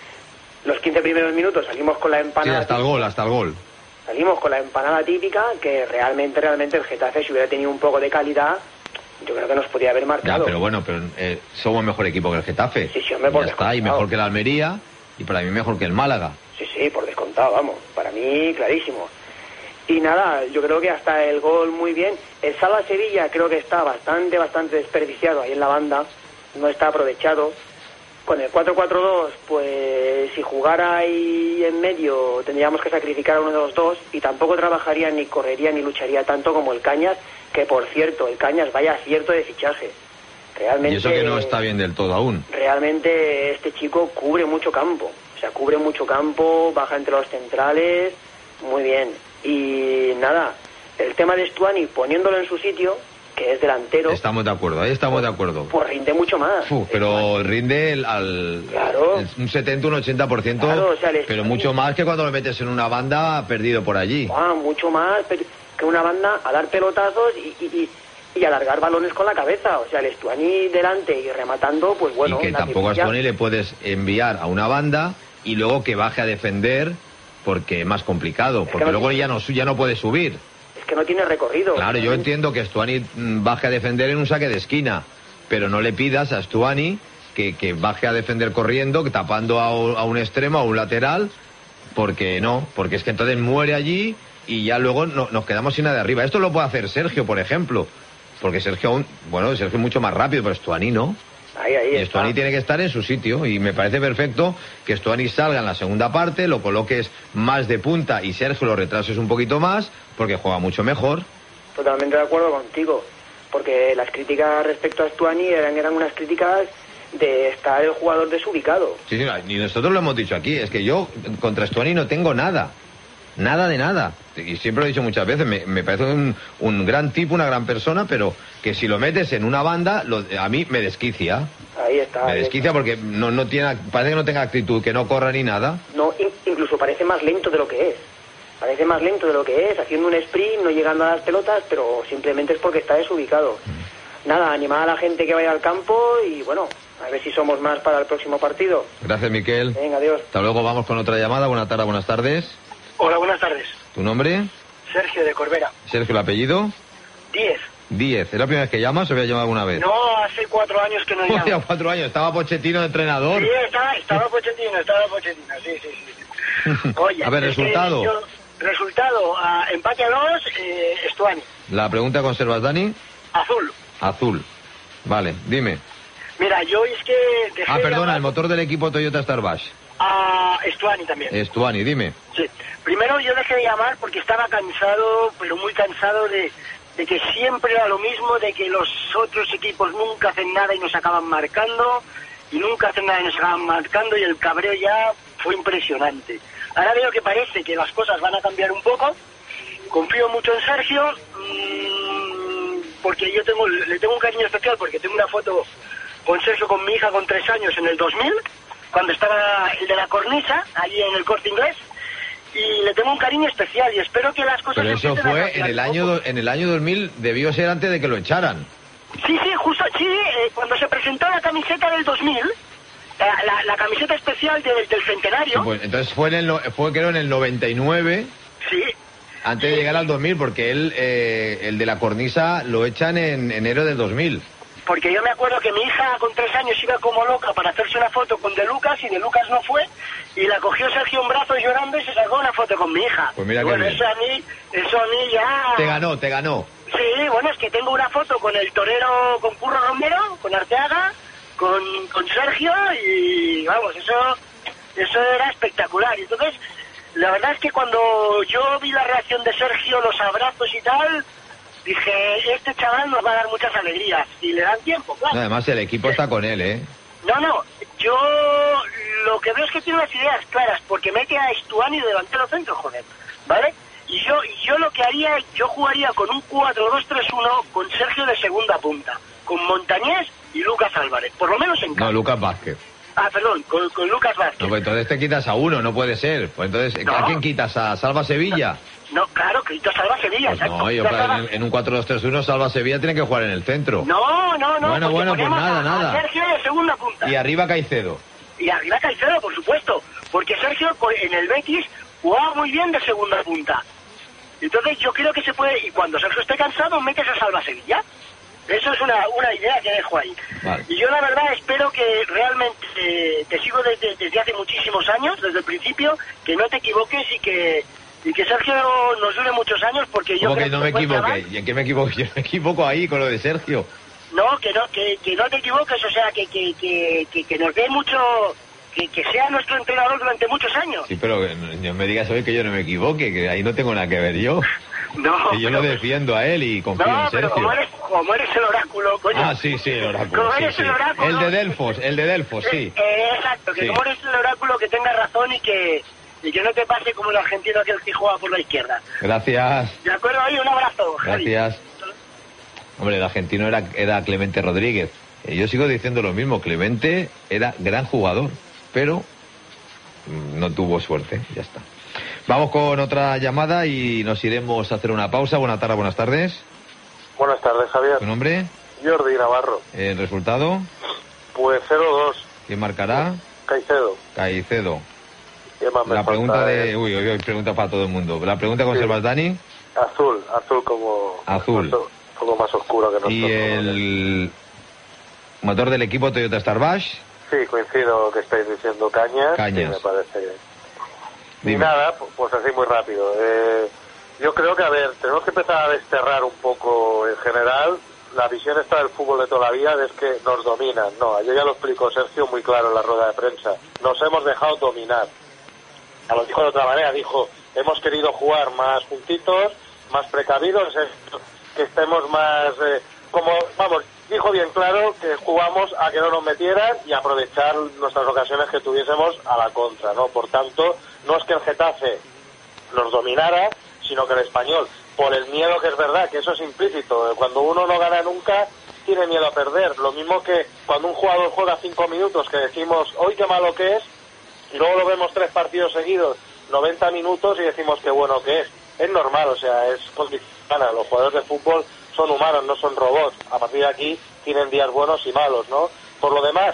los quince primeros minutos salimos con la Sí, empanada. hasta el gol, hasta el gol. Salimos con la empanada típica, que realmente, realmente el Getafe, si hubiera tenido un poco de calidad, yo creo que nos podía haber Ya, marcado. pero bueno, pero eh, somos mejor equipo que el Getafe. Sí, sí, hombre, por ya está, y descontado. mejor que el Almería, y para mí mejor que el Málaga. Sí, sí, por descontado, vamos. Para mí, clarísimo. Y nada, yo creo que hasta el gol muy bien. El Salva Sevilla creo que está bastante, bastante desperdiciado ahí en la banda. No está aprovechado. Con el cuatro cuatro dos, pues si jugara ahí en medio tendríamos que sacrificar a uno de los dos y tampoco trabajaría, ni correría, ni lucharía tanto como el Cañas, que por cierto, el Cañas vaya acierto de fichaje. Realmente, Y eso que no está bien del todo aún. realmente este chico cubre mucho campo. O sea, cubre mucho campo, baja entre los centrales, muy bien. Y nada, el tema de Stuani, poniéndolo en su sitio, que es delantero, Estamos de acuerdo, ahí estamos de acuerdo. pues rinde mucho más. Uf, pero rinde el- al Claro. el- un setenta, un ochenta por ciento, Claro, o sea, el pero Stuani- mucho más que cuando lo metes en una banda perdido por allí. Ah, mucho más pero- que una banda a dar pelotazos y, y, y, y alargar balones con la cabeza. O sea, el Stuani delante y rematando, pues bueno. y que la tampoco a cipilla- Stuani le puedes enviar a una banda y luego que baje a defender porque es más complicado, porque no luego tiene- ya no, su- ya no puede subir. Es que no tiene recorrido. Claro, yo entiendo que Stuani mm, baje a defender en un saque de esquina, pero no le pidas a Stuani que, que baje a defender corriendo, que tapando a, un- a un extremo, a un lateral, porque no, porque es que entonces muere allí y ya luego no- nos quedamos sin nada de arriba. Esto lo puede hacer Sergio, por ejemplo, porque Sergio aún, bueno, Sergio es mucho más rápido, pero Stuani no. Ahí, ahí Y está. Stuani tiene que estar en su sitio y me parece perfecto que Stuani salga en la segunda parte, lo coloques más de punta y Sergio lo retrases un poquito más porque juega mucho mejor. Totalmente de acuerdo contigo, porque las críticas respecto a Stuani eran, eran unas críticas de estar el jugador desubicado. Sí, sí, y nosotros lo hemos dicho aquí, es que yo contra Stuani no tengo nada, nada de nada. Y siempre lo he dicho muchas veces, me, me parece un, un gran tipo, una gran persona, pero que si lo metes en una banda, lo- a mí me desquicia. Ahí está. Me ahí desquicia porque no, no tiene, parece que no tenga actitud, que no corra ni nada. está. No, in- incluso parece más lento de lo que es. Parece más lento de lo que es, haciendo un sprint, no llegando a las pelotas, pero simplemente es porque está desubicado. Nada, animar a la gente que vaya al campo y bueno, a ver si somos más para el próximo partido. Gracias, Miquel. Venga, adiós. Hasta luego, vamos con otra llamada. Buenas tardes, buenas tardes. Hola, buenas tardes. ¿Tu nombre? Sergio de Corbera. Sergio, ¿el apellido? Diez. Diez. ¿Es la primera vez que llamas o había llamado alguna vez? No, hace cuatro años que no llamo. Hostia, cuatro años. Estaba Pochettino de entrenador. Sí, estaba, estaba Pochettino, estaba Pochettino, sí, sí, sí. Oye, A ver, es que resultado. yo- resultado, ah, empate a dos, eh, Stuani. La pregunta conservas, Dani. Azul. Azul. Vale, dime. Mira, yo es que dejé Ah, de perdona, llamar el motor del equipo Toyota Starbash. a Stuani también. Es Tuani, dime. Sí. Primero yo dejé de llamar porque estaba cansado, pero muy cansado de, de que siempre era lo mismo, de que los otros equipos nunca hacen nada y nos acaban marcando, y nunca hacen nada y nos acaban marcando, y el cabreo ya fue impresionante. Ahora veo que parece que las cosas van a cambiar un poco, confío mucho en Sergio, mmm, porque yo tengo le tengo un cariño especial, porque tengo una foto con Sergio, con mi hija con tres años en el dos mil, cuando estaba el de la cornisa, allí en el Corte Inglés, y le tengo un cariño especial y espero que las cosas Pero eso empiecen a fue cambiar en el un año poco. do- en el año dos mil, debió ser antes de que lo echaran. Sí, sí, justo, sí, eh, cuando se presentó la camiseta del dos mil, la, la, la camiseta especial del, del centenario, Sí, pues, entonces fue en el no- fue creo en el noventa y nueve, sí, antes de llegar al dos mil, porque él eh, el de la cornisa lo echan en enero del dos mil. porque yo me acuerdo que mi hija con tres años iba como loca para hacerse una foto con De Lucas, y De Lucas no fue, y la cogió Sergio en brazos llorando y se sacó una foto con mi hija. Pues mira y qué bueno, bien. eso a mí, eso a mí ya... Te ganó, te ganó. Sí, bueno, es que tengo una foto con el torero, con Curro Romero, con Arteaga, con, con Sergio, y vamos, eso, eso era espectacular. Y entonces, la verdad es que cuando yo vi la reacción de Sergio, los abrazos y tal, dije, este chaval nos va a dar muchas alegrías, y le dan tiempo, claro. Además, el equipo está con él, ¿eh? No, no, yo lo que veo es que tiene unas ideas claras, porque mete a Estuani de delantero centro, joder, ¿vale? Y yo, y yo lo que haría, yo jugaría con un cuatro dos tres uno con Sergio de segunda punta, con Montañés y Lucas Álvarez, por lo menos en casa. No, Lucas Vázquez. Ah, perdón, con, con Lucas Vázquez. No, pues entonces te quitas a uno, no puede ser. Pues entonces, No. ¿a quién quitas? ¿A Salva Sevilla? No, claro, que Quito Salva Sevilla, Pues exacto. no, yo Ya para- Salva- en, en un cuatro dos tres uno Salva Sevilla tiene que jugar en el centro. No, no, no. Bueno, porque bueno, pues ponemos nada, a- nada. A Sergio de segunda punta. Y arriba Caicedo. Y arriba Caicedo, por supuesto, porque Sergio co- en el Betis jugaba muy bien de segunda punta. Entonces yo creo que se puede, y cuando Sergio esté cansado, metes a Salva Sevilla. Eso es una, una idea que dejo ahí. Vale. Y yo la verdad espero que realmente eh, te sigo desde, desde hace muchísimos años, desde el principio, que no te equivoques y que y que Sergio nos dure muchos años, porque yo ¿Cómo creo que no que me es buen equivoqué? chaval. ¿Y en qué me equivoco? Yo me equivoco ahí con lo de Sergio. No, que no, que, que no te equivoques, o sea, que, que, que, que, que nos dé mucho, que, que sea nuestro entrenador durante muchos años. Sí, pero que no no me digas hoy que yo no me equivoque, que ahí no tengo nada que ver yo. No, Que yo pero- lo defiendo a él y confío No, en pero Sergio. como eres, como eres el oráculo, coño. Ah, sí, sí, el oráculo. Como Sí, eres sí. el oráculo. El de Delfos, el de Delfos, sí. Eh, exacto, que Sí. como eres el oráculo, que tengas razón y que, y que no te pase como el argentino aquel que juega por la izquierda. Gracias, De acuerdo, ahí un abrazo. Javi. gracias. Hombre, el argentino era, era Clemente Rodríguez. Eh, Yo sigo diciendo lo mismo, Clemente era gran jugador, pero mm, no tuvo suerte, ya está. Vamos con otra llamada y nos iremos a hacer una pausa. Buenas tardes, buenas tardes. Buenas tardes, Javier. ¿Tu nombre? Jordi Navarro. ¿El resultado? Pues cero dos, ¿Quién marcará? Caicedo. Caicedo. ¿Qué más me La falta? pregunta de... Eh, Uy, hoy hay pregunta para todo el mundo. La pregunta conservas, Dani. Azul, azul como... Azul. Un poco más oscuro que nosotros. Y el motor del equipo Toyota Starbash. Sí, coincido que estáis diciendo Cañas. Cañas. Sí, me parece. Y Dime. nada, pu- pues así muy rápido. Eh, yo creo que, a ver, tenemos que empezar a desterrar un poco en general. La visión esta del fútbol de toda la vida es que nos dominan. No, yo ya lo explicó Sergio muy claro en la rueda de prensa. Nos hemos dejado dominar. A lo dijo de otra manera, dijo, hemos querido jugar más juntitos, más precavidos, eh, que estemos más... eh, como, vamos, dijo bien claro que jugamos a que no nos metieran y aprovechar nuestras ocasiones que tuviésemos a la contra, ¿no? Por tanto, no es que el Getafe nos dominara, sino que el Español, por el miedo, que es verdad, que eso es implícito, cuando uno no gana nunca, tiene miedo a perder. Lo mismo que cuando un jugador juega cinco minutos, que decimos, hoy qué malo que es, y luego lo vemos tres partidos seguidos, noventa minutos, y decimos qué bueno que es. Es normal, o sea, es condicional. Los jugadores de fútbol son humanos, no son robots. A partir de aquí tienen días buenos y malos, ¿no? Por lo demás,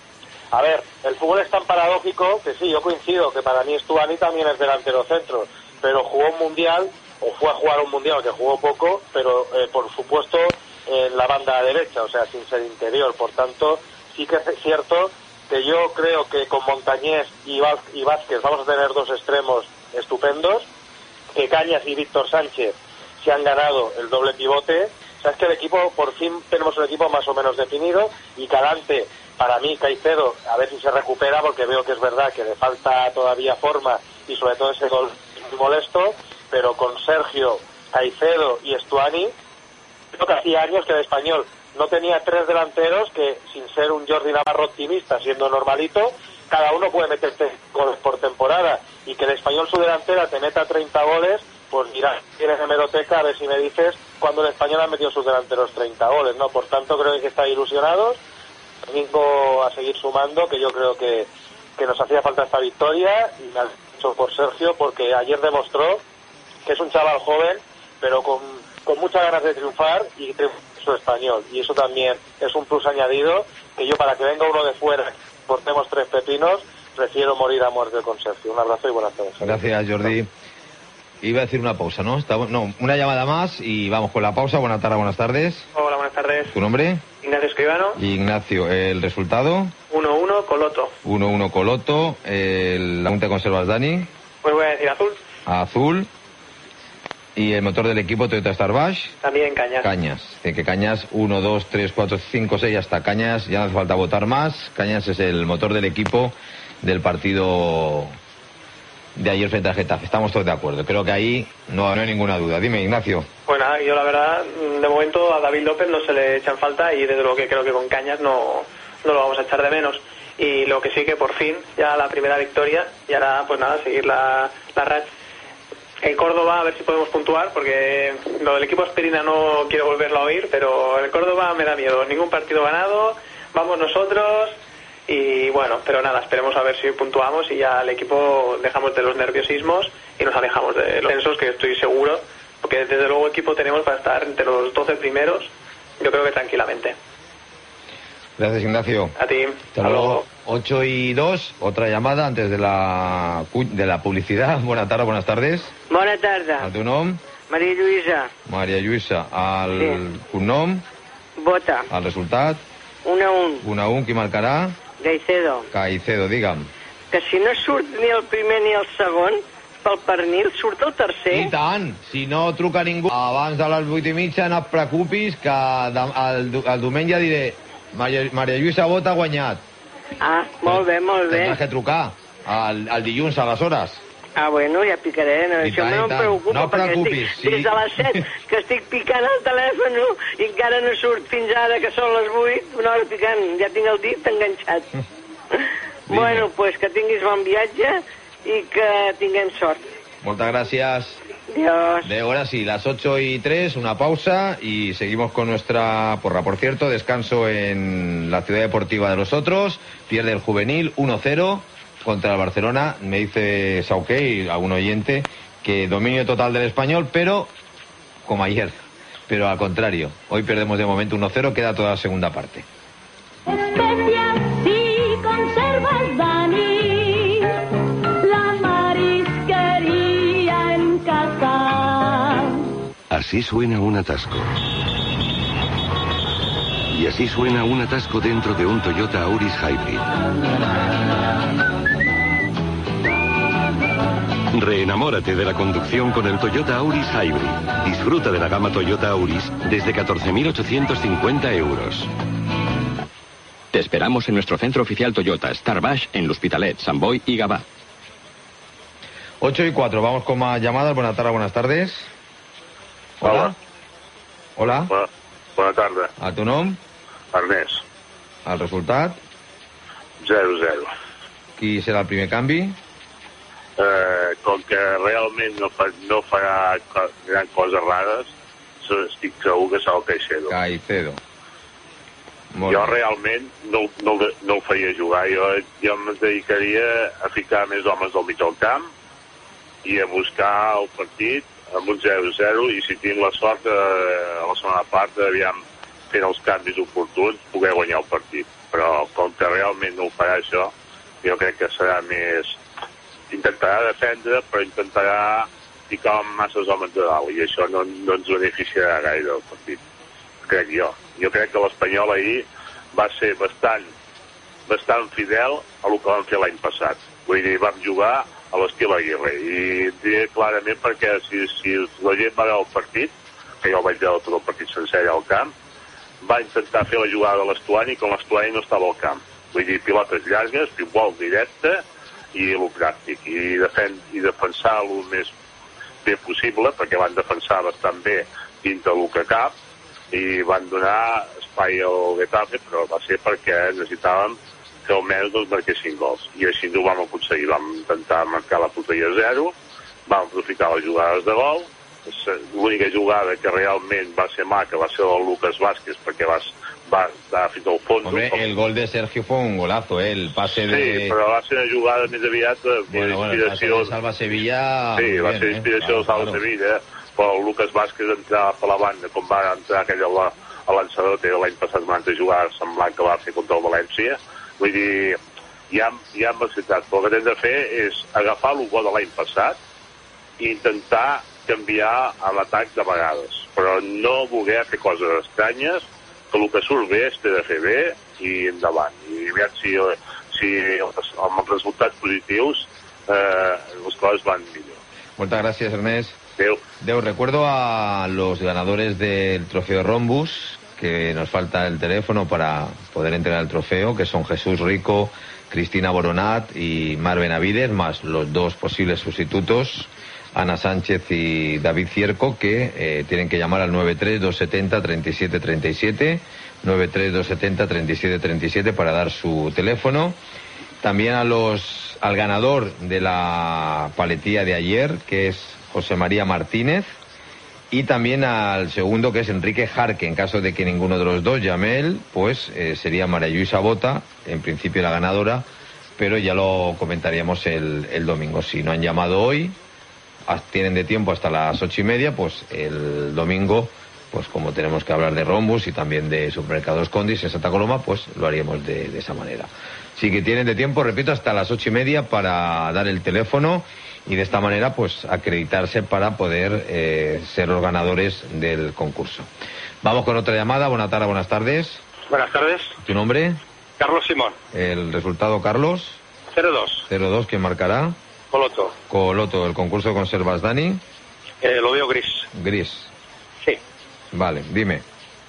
a ver, el fútbol es tan paradójico que sí, yo coincido que para mí Stuani también es delantero centro, pero jugó un mundial, o fue a jugar un mundial que jugó poco, pero eh, por supuesto en la banda derecha, o sea, sin ser interior. Por tanto, sí que es cierto que yo creo que con Montañés y, Vaz- y Vázquez vamos a tener dos extremos estupendos, que Cañas y Víctor Sánchez se han ganado el doble pivote. O sea, es que el equipo, por fin tenemos un equipo más o menos definido, y Calante, para mí, Caicedo, a ver si se recupera, porque veo que es verdad que le falta todavía forma y sobre todo ese gol es muy molesto, pero con Sergio, Caicedo y Stuani, creo que hacía años que el Español no tenía tres delanteros que, sin ser un Jordi Navarro optimista, siendo normalito, cada uno puede meterte goles por temporada, y que el Español, su delantera, te meta treinta goles, pues mira, tienes hemeroteca, a ver si me dices cuando el Español ha metido sus delanteros treinta goles, ¿no? Por tanto, creo que hay que estar ilusionados, domingo a seguir sumando, que yo creo que, que nos hacía falta esta victoria, y me hecho por Sergio, porque ayer demostró que es un chaval joven, pero con, con muchas ganas de triunfar, y triunfó Español, y eso también es un plus añadido, que yo, para que venga uno de fuera, portemos tres pepinos, prefiero morir a muerte con Sergio. Un abrazo y buenas tardes. Gracias, Jordi. iba a decir una pausa, ¿no? Está, no, una llamada más y vamos con la pausa. Buenas tardes, buenas tardes. Hola, buenas tardes. ¿Tu nombre? Ignacio Escribano. Ignacio, ¿el resultado? uno uno, Coloto. uno uno, Coloto. El, ¿La Junta de Conservas, Dani? Pues voy a decir azul. Azul. ¿Y el motor del equipo Toyota Starbash? También Cañas. Cañas. Así que Cañas, uno, dos, tres, cuatro, cinco, seis, hasta Cañas. Ya no hace falta votar más. Cañas es el motor del equipo del partido de ayer frente a Getafe. Estamos todos de acuerdo. Creo que ahí no, no hay ninguna duda. Dime, Ignacio. Pues nada, yo la verdad, de momento a David López no se le echan falta y desde luego que creo que con Cañas no, no lo vamos a echar de menos. Y lo que sí que por fin, ya la primera victoria, y ahora pues nada, seguir la, la racha. En Córdoba a ver si podemos puntuar, porque lo del equipo Aspirina no quiero volverlo a oír, pero en Córdoba me da miedo. Ningún partido ganado, vamos nosotros y bueno, pero nada, esperemos a ver si puntuamos y ya el equipo dejamos de los nerviosismos y nos alejamos de los tensos, que estoy seguro, porque desde luego equipo tenemos para estar entre los doce primeros, yo creo que tranquilamente. Gracias, Ignacio. A ti. Hasta luego. ocho y dos, otra llamada antes de la de la publicidad. Buenas tardes, buenas tardes. Bona tarda. El teu nom? Maria Lluïsa. Maria Lluïsa. El Sí. cognom? Bota. El resultat? un a un. un a un, qui marcarà? Caicedo. Caicedo, digue'm. Que si no surt ni el primer ni el segon, pel pernil surt el tercer. I tant, si no truca ningú abans de les vuit i mitja, no et preocupis, que de, el, el diumenge diré Maria, Maria Lluïsa Bota ha guanyat. Ah, molt bé, molt bé. Tindràs que trucar el, el dilluns a les hores. Ah, bueno, ja picaré. No, I això tant, no i em tant. preocupa, No perquè preocupis, estic sí. des de les set que estic picant el telèfon i encara no surt fins ara, que són les vuit, una hora picant. Ja tinc el dit enganxat. Bueno, doncs pues que tinguis bon viatge i que tinguem sort. Moltes gràcies. Dios. De ahora sí, las ocho y tres, una pausa y seguimos con nuestra porra. Por cierto, descanso en la Ciudad Deportiva de los Otros, pierde el juvenil uno cero contra el Barcelona. Me dice Sauqué, algún oyente, que dominio total del Español, pero como ayer. Pero al contrario, hoy perdemos de momento uno cero, queda toda la segunda parte. Especial si conservas, Dani, la marisquería en casa. Así suena un atasco. Y así suena un atasco dentro de un Toyota Auris Hybrid. Reenamórate de la conducción con el Toyota Auris Hybrid. Disfruta de la gama Toyota Auris desde catorce mil ochocientos cincuenta euros. Te esperamos en nuestro centro oficial Toyota, Starbash, en L'Hospitalet, Sant Boi y Gavà. ocho y cuatro, vamos con más llamadas. Buenas tardes, buenas tardes. Hola. Hola. Bona, bona tarda. A tu nom? Ernest. El resultat? zero zero. Qui serà el primer canvi? Eh, com que realment no, fa, no farà co- gran coses rares, so- estic segur que serà el Caicedo. Caicedo. Molt Jo bé. realment no, no, el de- no el faria jugar. Jo, jo em dedicaria a ficar més homes al mig del camp i a buscar el partit amb un zero zero i si tinc la sort eh, a la segona part aviam fent els canvis oportuns poder guanyar el partit. Però com que realment no ho farà això, jo crec que serà més... Intentarà defendre, però intentarà ficar amb masses homes de dalt i això no, no ens beneficiarà gaire el partit, crec jo. Jo crec que l'Espanyol ahir va ser bastant, bastant fidel a el que vam fer l'any passat. Vull dir, vam jugar a l'estil Aguirre i diré clarament perquè si, si la gent va veure el partit, que jo vaig veure tot el partit sencer allà al camp, va intentar fer la jugada de l'Estuani com l'Estuani no estava al camp. Vull dir, pilotes llargues, futbol directe i el pràctic. I, defen i defensar el més bé possible, perquè van defensar bastant bé dintre del que cap i van donar espai al Getafe, però va ser perquè necessitàvem que almenys doncs marquessin gols. I així ho vam aconseguir. Vam intentar marcar la porteria a zero, vam aprofitar les jugades de gol. L'única jugada que realment va ser maca va ser el Lucas Vázquez, perquè va, va estar fins al fons. Hombre, el gol de Sergio fue un golazo, ¿eh? El pase de... Sí, però va ser una jugada més aviat de, Bueno, bueno, el pase d'inspiració. de Salva Sevilla... Sí, muy va bien, ser ¿eh? inspiració Claro, de Salva claro. Sevilla, però el Lucas Vázquez entrava per la banda, com va entrar aquell a la- a l'Ancelotti l'any passat amb altres jugades semblant que va fer contra el València. Vull dir, hi ha, hi ha necessitat, però el que hem de fer és agafar el bo de l'any passat i intentar canviar a l'atac de vegades, però no voler fer coses estranyes, que el que surt bé es té de fer bé i endavant. I aviam si, si amb els resultats positius eh, les coses van millor. Muchas gracias, Ernest. Deu. Deu, recuerdo a los ganadores del trofeo Rombus, que nos falta el teléfono para poder entregar el trofeo, que son Jesús Rico, Cristina Boronat y Mar Benavides, más los dos posibles sustitutos, Ana Sánchez y David Cierco, que eh, tienen que llamar al nueve tres dos siete cero tres siete tres siete, nueve tres dos siete cero tres siete tres siete para dar su teléfono. También a los al ganador de la paletilla de ayer, que es José María Martínez, y también al segundo, que es Enrique Jarque. En caso de que ninguno de los dos llame él, pues eh, sería María Luisa Bota, en principio la ganadora, pero ya lo comentaríamos el, el domingo. Si no han llamado hoy, tienen de tiempo hasta las ocho y media, pues el domingo, pues como tenemos que hablar de Rombus y también de Supermercados Condis en Santa Coloma, pues lo haríamos de, de esa manera. Así que tienen de tiempo, repito, hasta las ocho y media para dar el teléfono y de esta manera pues acreditarse para poder eh, ser los ganadores del concurso. Vamos con otra llamada. Buenas tardes, buenas tardes. Buenas tardes. ¿Tu nombre? Carlos Simón. El resultado, Carlos. cero dos. cero dos, ¿quién marcará? Coloto. Coloto. ¿El concurso de conservas, Dani? Eh, lo veo gris. Gris. Sí. Vale, dime.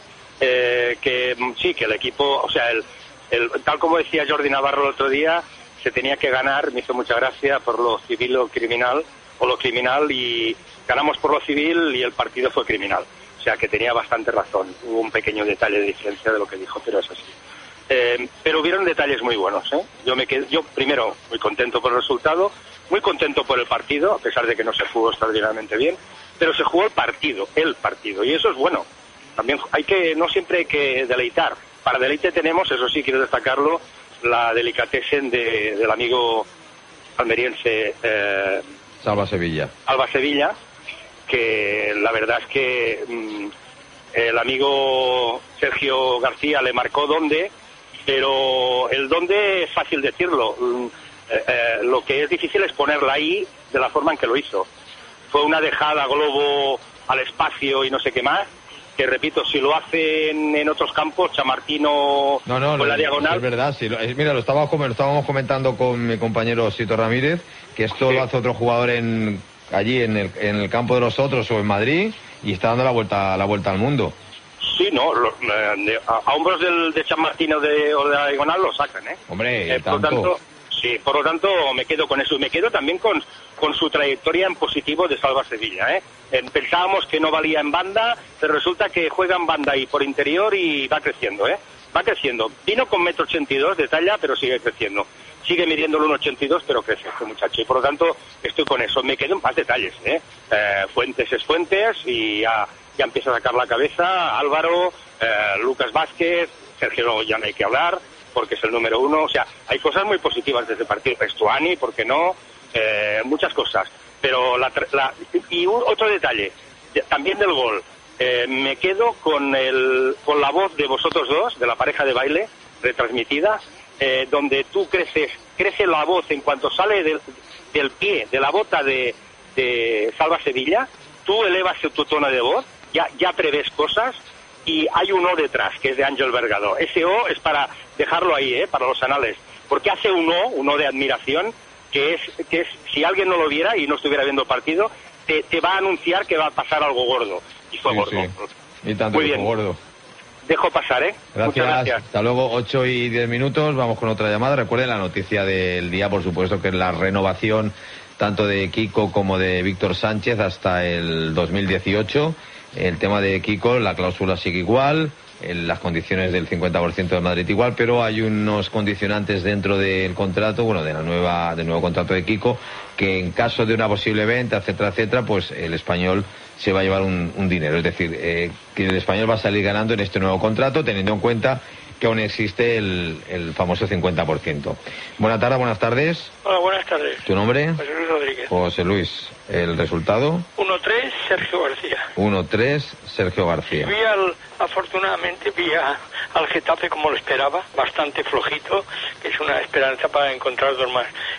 Eh, que sí, que el equipo, o sea, el, el, tal como decía Jordi Navarro el otro día, se tenía que ganar, me hizo mucha gracia, por lo civil o criminal, o lo criminal, y ganamos por lo civil y el partido fue criminal. O sea, que tenía bastante razón. Hubo un pequeño detalle de diferencia de lo que dijo, pero es así. Eh, pero hubieron detalles muy buenos, ¿eh? Yo me quedé, yo primero muy contento por el resultado, muy contento por el partido, a pesar de que no se jugó extraordinariamente bien, pero se jugó el partido, el partido, y eso es bueno. También hay que, no siempre hay que deleitar. Para deleite tenemos, eso sí quiero destacarlo, la delicatessen de, del amigo almeriense eh, Salva Sevilla. Alba Sevilla, que la verdad es que mmm, el amigo Sergio García le marcó dónde, pero el dónde es fácil decirlo. Eh, eh, lo que es difícil es ponerla ahí de la forma en que lo hizo. Fue una dejada globo al espacio y no sé qué más, que repito, si lo hacen en otros campos, Chamartino no, no, con la no, diagonal... Es verdad, sí, lo, es, mira, lo estábamos, lo estábamos comentando con mi compañero Sito Ramírez, que esto sí lo hace otro jugador en allí en el, en el campo de los otros o en Madrid, y está dando la vuelta, la vuelta al mundo. Sí, no, lo, de, a, a hombros del, de San Martín de, o de la diagonal lo sacan, ¿eh? Hombre, eh, tanto. Por lo tanto, sí, por lo tanto me quedo con eso. Y me quedo también con, con su trayectoria en positivo de Salva Sevilla, ¿eh? Eh, Pensábamos que no valía en banda, pero resulta que juega en banda y por interior y va creciendo, ¿eh? Va creciendo. Vino con metro ochenta y dos de talla, pero sigue creciendo. Sigue midiéndolo un ochenta y dos, pero crece este muchacho. Y por lo tanto, estoy con eso. Me quedo en más detalles, ¿eh? eh Fuentes es Fuentes y ya, ya empieza a sacar la cabeza Álvaro, eh, Lucas Vázquez, Sergio ya no hay que hablar, porque es el número uno. O sea, hay cosas muy positivas de este partido. Estuani, ¿por qué no? Eh, muchas cosas. Pero la, la, y un, otro detalle, también del gol. Eh, me quedo con, el, con la voz de vosotros dos, de la pareja de baile, retransmitida, eh, donde tú creces, crece la voz en cuanto sale del, del pie, de la bota de, de Salva Sevilla, tú elevas tu tono de voz, ya, ya prevés cosas, y hay un O detrás, que es de Ángel Vergado. Ese O es para dejarlo ahí, ¿eh? Para los anales, porque hace un O, un O de admiración, que es, que es, si alguien no lo viera y no estuviera viendo el partido, te, te va a anunciar que va a pasar algo gordo. Y fue sí, gordo. Sí. Y tanto Muy que bien. fue gordo. Dejo pasar, ¿eh? Gracias. Muchas gracias. Hasta luego, ocho y diez minutos. Vamos con otra llamada. Recuerden la noticia del día, por supuesto, que es la renovación tanto de Kiko como de Víctor Sánchez hasta el dos mil dieciocho. El tema de Kiko, la cláusula sigue igual, en las condiciones del cincuenta por ciento de Madrid igual, pero hay unos condicionantes dentro del contrato, bueno, de la nueva, del nuevo contrato de Kiko, que en caso de una posible venta, etcétera, etcétera, pues el español se va a llevar un, un dinero. Es decir, eh, que el español va a salir ganando en este nuevo contrato, teniendo en cuenta que aún existe el, el famoso cincuenta por ciento. Buenas tardes, buenas tardes. Hola, buenas tardes. ¿Tu nombre? José Luis Rodríguez. José Luis. ¿El resultado? uno tres, Sergio García. uno tres, Sergio García. Vi al, afortunadamente, vi a, al Getafe como lo esperaba, bastante flojito, que es una esperanza para encontrar dos más.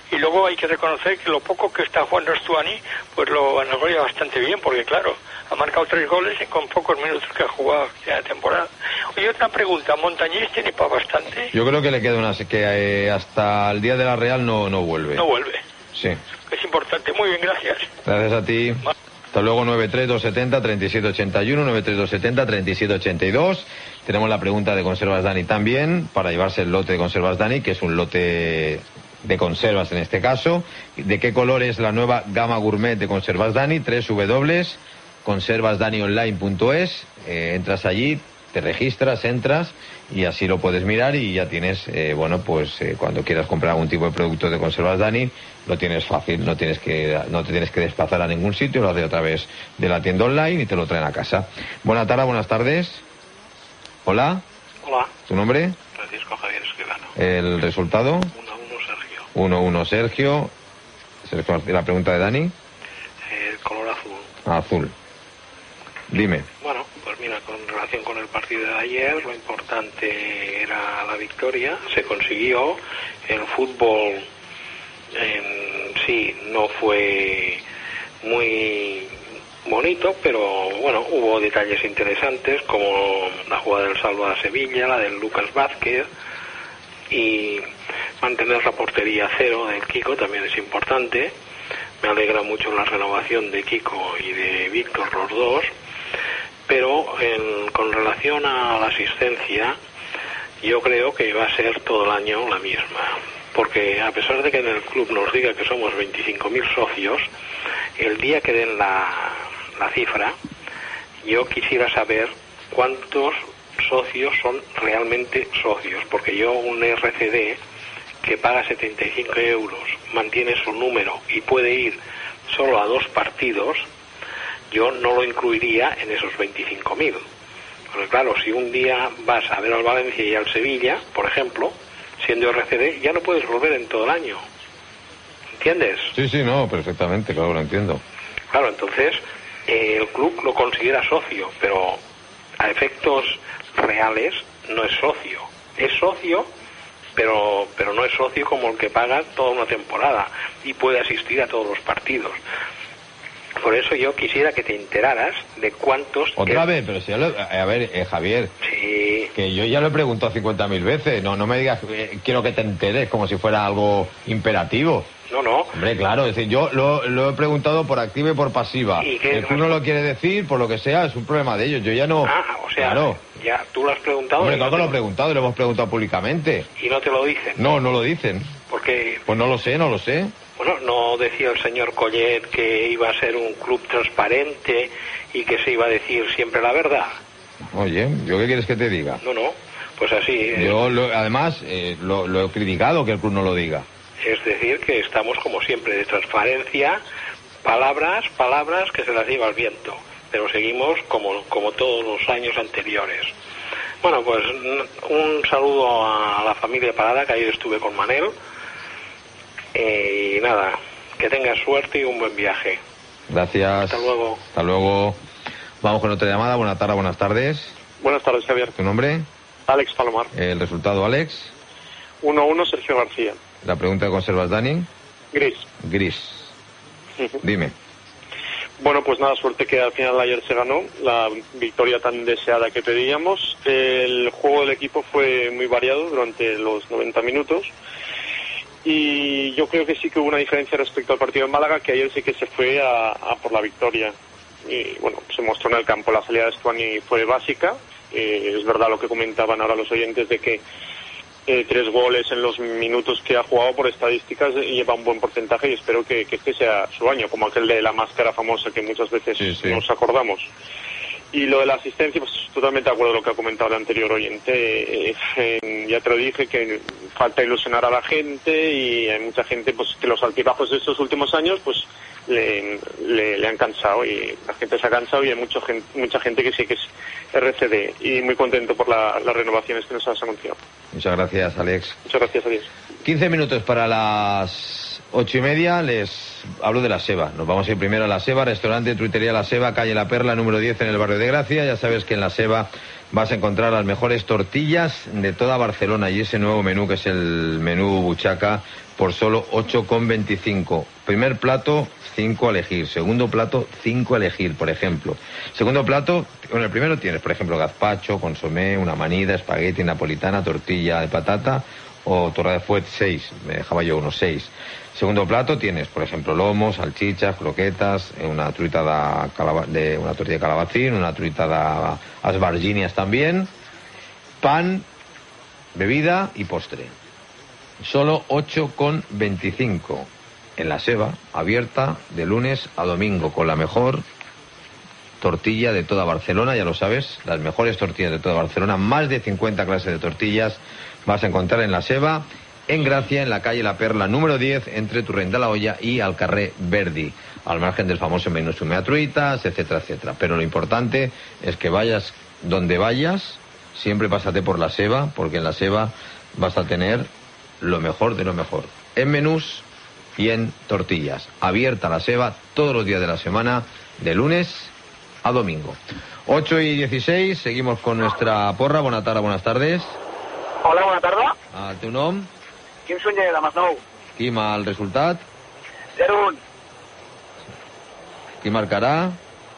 Y luego hay que reconocer que lo poco que está jugando Stuani, pues lo anagoya bastante bien, porque claro, ha marcado tres goles con pocos minutos que ha jugado esta temporada. Oye, otra pregunta, ¿Montañés tiene para bastante? Yo creo que le queda una... que eh, hasta el día de la Real no, no vuelve. No vuelve. Sí. Es importante. Muy bien, gracias. Gracias a ti. Hasta luego. Nueve tres dos siete cero, tres siete ocho uno, nueve tres dos siete cero, tres siete ocho dos. Tenemos la pregunta de Conservas Dani también, para llevarse el lote de Conservas Dani, que es un lote de conservas en este caso. ¿De qué color es la nueva gama gourmet de Conservas Dani? w w w punto conservas dani online punto es. Eh, entras allí, te registras, entras y así lo puedes mirar y ya tienes, eh, bueno, pues eh, cuando quieras comprar algún tipo de producto de Conservas Dani, lo tienes fácil, no tienes que no te tienes que desplazar a ningún sitio, lo haces a través de la tienda online y te lo traen a casa. Buenas tardes, buenas tardes. Hola. Hola. ¿Tu nombre? Francisco Javier Escribano. ¿El resultado? uno uno Sergio. uno uno Sergio. Sergio, la pregunta de Dani. El color azul. Azul. Dime. Bueno, pues mira, con relación con el partido de ayer, lo importante era la victoria, se consiguió. El fútbol en sí no fue muy bonito, pero bueno, hubo detalles interesantes como la jugada del salvo a Sevilla, la del Lucas Vázquez, y mantener la portería a cero del Kiko también es importante. Me alegra mucho la renovación de Kiko y de Víctor, los dos. Pero en, con relación a la asistencia, yo creo que va a ser todo el año la misma. Porque a pesar de que en el club nos diga que somos veinticinco mil socios, el día que den la, la cifra, yo quisiera saber cuántos socios son realmente socios. Porque yo un R C D que paga setenta y cinco euros, mantiene su número y puede ir solo a dos partidos, yo no lo incluiría en esos veinticinco mil. Porque claro, si un día vas a ver al Valencia y al Sevilla, por ejemplo, siendo R C D, ya no puedes volver en todo el año. ¿Entiendes? Sí, sí, no, perfectamente, claro, lo entiendo. Claro, entonces, eh, el club lo considera socio, pero a efectos reales no es socio. Es socio, pero, pero no es socio como el que paga toda una temporada y puede asistir a todos los partidos. Por eso yo quisiera que te enteraras de cuántos... Otra vez, pero si ya lo... A ver, eh, Javier, sí, que yo ya lo he preguntado cincuenta mil veces, no no me digas, eh, quiero que te enteres como si fuera algo imperativo. No, no. Hombre, claro, es decir, yo lo, lo he preguntado por activa y por pasiva. ¿Y qué? El club no lo quiere decir, por lo que sea, es un problema de ellos. Yo ya no... Ah, o sea, claro. ya tú lo has preguntado... Hombre, y claro no que te lo he preguntado, lo hemos preguntado públicamente. ¿Y no te lo dicen? No, no lo dicen. Porque... Pues no lo sé, no lo sé. Bueno, no decía el señor Collet que iba a ser un club transparente y que se iba a decir siempre la verdad. Oye, ¿yo qué quieres que te diga? No, no, pues así. eh, Yo, lo- además, eh, lo, lo he criticado que el club no lo diga. Es decir, que estamos como siempre de transparencia, palabras, palabras que se las lleva el viento, pero seguimos como, como todos los años anteriores. Bueno, pues un saludo a la familia Parada, que ayer estuve con Manel. Eh, y nada, que tengas suerte y un buen viaje. Gracias. Hasta luego. Hasta luego. Vamos con otra llamada. Buenas tardes, buenas tardes. Buenas tardes, Javier. ¿Tu nombre? Alex Palomar. El resultado, Alex. uno uno Sergio García. La pregunta de Conservas Dani. Gris. Gris. Dime. Bueno, pues nada, suerte que al final ayer se ganó la victoria tan deseada que pedíamos. El juego del equipo fue muy variado durante los noventa minutos. Y yo creo que sí que hubo una diferencia respecto al partido en Málaga, que ayer sí que se fue a, a por la victoria. Y bueno, se mostró en el campo, la salida de Stuani fue básica. Eh, es verdad lo que comentaban ahora los oyentes de que eh, tres goles en los minutos que ha jugado por estadísticas lleva un buen porcentaje y espero que, que este sea su año, como aquel de la máscara famosa que muchas veces Sí, sí. nos acordamos. Y lo de la asistencia, pues totalmente de acuerdo con lo que ha comentado el anterior oyente. Eh, eh, ya te lo dije, que falta ilusionar a la gente y hay mucha gente pues que los altibajos de estos últimos años pues le, le, le han cansado y la gente se ha cansado y hay mucho gen, mucha gente que sí que es R C D y muy contento por la, las renovaciones que nos has anunciado. Muchas gracias, Alex. Muchas gracias, adiós. quince minutos para las ocho y media. Les hablo de La Seba. Nos vamos a ir primero a La Seba, restaurante Truitería La Seba, calle La Perla, número diez, en el barrio de Gracia. Ya sabes que en La Seba vas a encontrar las mejores tortillas de toda Barcelona y ese nuevo menú que es el menú buchaca por solo ocho con veinticinco. Primer plato, cinco a elegir. Segundo plato, cinco a elegir, por ejemplo. Segundo plato, bueno, el primero tienes, por ejemplo, gazpacho, consomé, una amanida, espagueti, napolitana, tortilla de patata o torra de fuet, seis. Me dejaba yo unos seis. Segundo plato tienes, por ejemplo, lomo, salchichas, croquetas, una truita de, calaba, de una tortilla de calabacín, una truita de asbarginias también, pan, bebida y postre. Solo ocho con veinticinco. En la Seva, abierta de lunes a domingo, con la mejor tortilla de toda Barcelona, ya lo sabes, las mejores tortillas de toda Barcelona, más de cincuenta clases de tortillas vas a encontrar en la Seva, en Gracia, en la calle La Perla número diez, entre Torrent de la Hoya y al carrer Verdi, al margen del famoso menú sumea truitas, etcétera, etcétera. Pero lo importante es que vayas donde vayas, siempre pásate por la Seva, porque en la Seva vas a tener lo mejor de lo mejor, en menús y en tortillas. Abierta la Seva todos los días de la semana, de lunes a domingo. ocho y dieciséis, seguimos con nuestra porra. Buenas tardes, buenas tardes. Hola, bona tarda. A tu nom? Quim Sunyer, de Masnou. Quim, el resultat? zero un. Qui marcarà?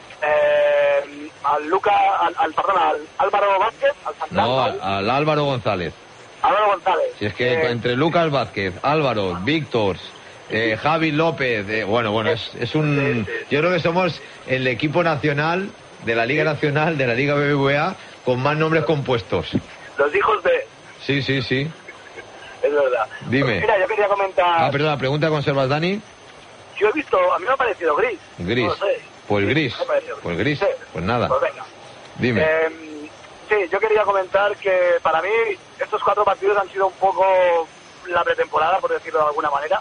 Eh, el Luca, el, el, perdona, el Álvaro Vázquez, el central. No, l'Álvaro González. Álvaro González. Si es que eh, entre Lucas Vázquez, Álvaro, Víctor, eh, Javi López, eh, bueno, bueno, es, es un... Yo creo que somos el equipo nacional de la Liga Nacional, de la Liga B B V A, con más nombres compuestos. Los hijos de... Sí, sí, sí. Es verdad. Dime. Pues mira, yo quería comentar... Ah, perdona, pregunta conservas, Dani. Yo he visto, a mí me ha parecido gris. Gris. No sé. Pues gris. Me ha parecido Pues gris. Sí. Pues nada. Pues venga. Dime. Eh, sí, yo quería comentar que para mí estos cuatro partidos han sido un poco la pretemporada, por decirlo de alguna manera.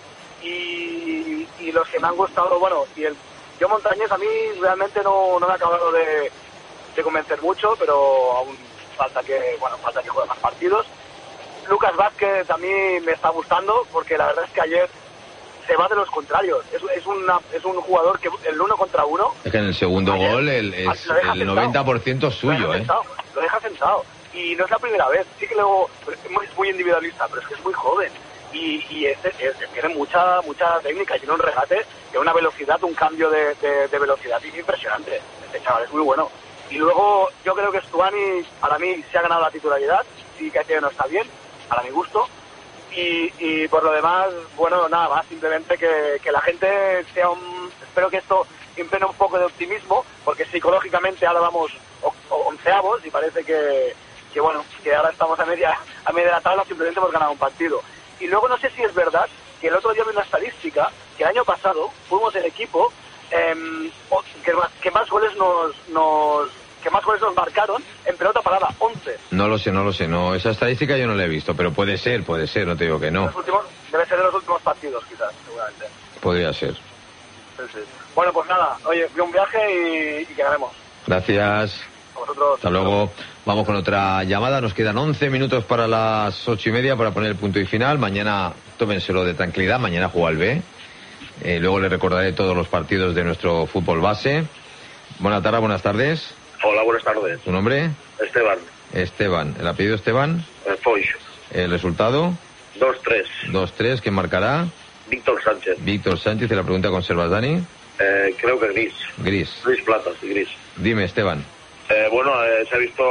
Y, y los que me han gustado, bueno, y el yo Montañés a mí realmente no, no me ha acabado de, de convencer mucho, pero aún falta que, bueno, falta que juegue más partidos. Lucas Vázquez a mí me está gustando porque la verdad es que ayer se va de los contrarios. Es, es, una, es un jugador que el uno contra uno... Es que en el segundo ayer, gol el, es, el noventa por ciento suyo, lo ¿eh? Sentado, lo deja sentado. Y no es la primera vez. Sí que luego es muy, muy individualista, pero es que es muy joven. Y, y es, es, es, tiene mucha mucha técnica, tiene un regate, tiene una velocidad, un cambio de, de, de velocidad impresionante. Este chaval es muy bueno. Y luego yo creo que Stuani para mí se ha ganado la titularidad, sí que no está bien, para mi gusto. Y, y por lo demás, bueno, nada más, simplemente que, que la gente sea un... Espero que esto imprene un poco de optimismo, porque psicológicamente ahora vamos o, o onceavos y parece que, que, bueno, que ahora estamos a media, a media de la tabla simplemente hemos ganado un partido. Y luego no sé si es verdad que el otro día vi una estadística que el año pasado fuimos el equipo eh, que, más, que más goles nos... nos que más goles nos marcaron en pelota parada, once. No lo sé, no lo sé, no, esa estadística yo no la he visto, pero puede ser, puede ser, no te digo que no. Los últimos, debe ser de los últimos partidos, quizás, seguramente. Podría ser. Sí, sí. Bueno, pues nada, oye, fui un viaje y, y que ganemos. Gracias. A vosotros. Hasta luego. Vamos con otra llamada, nos quedan once minutos para las ocho y media para poner el punto y final. Mañana tómenselo de tranquilidad, mañana juega el B. Eh, luego les recordaré todos los partidos de nuestro fútbol base. Buenas tardes, buenas tardes. Hola, buenas tardes. ¿Tu nombre? Esteban. Esteban. ¿El apellido Esteban? Eh, Foix. ¿El resultado? dos tres. dos tres. ¿Quién marcará? Víctor Sánchez. Víctor Sánchez. ¿Y la pregunta conservas, Dani? Eh, creo que gris. Gris. Gris plata, sí, gris. Dime, Esteban. Eh, bueno, eh, se ha visto,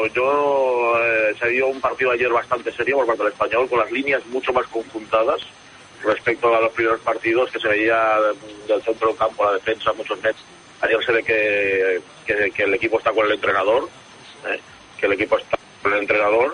yo, eh, se vio un partido ayer bastante serio por parte del Español, con las líneas mucho más conjuntadas respecto a los primeros partidos que se veía del centro del campo, la defensa, muchos metros. Ayer se ve que, que, que el equipo está con el entrenador, ¿eh? que el equipo está con el entrenador.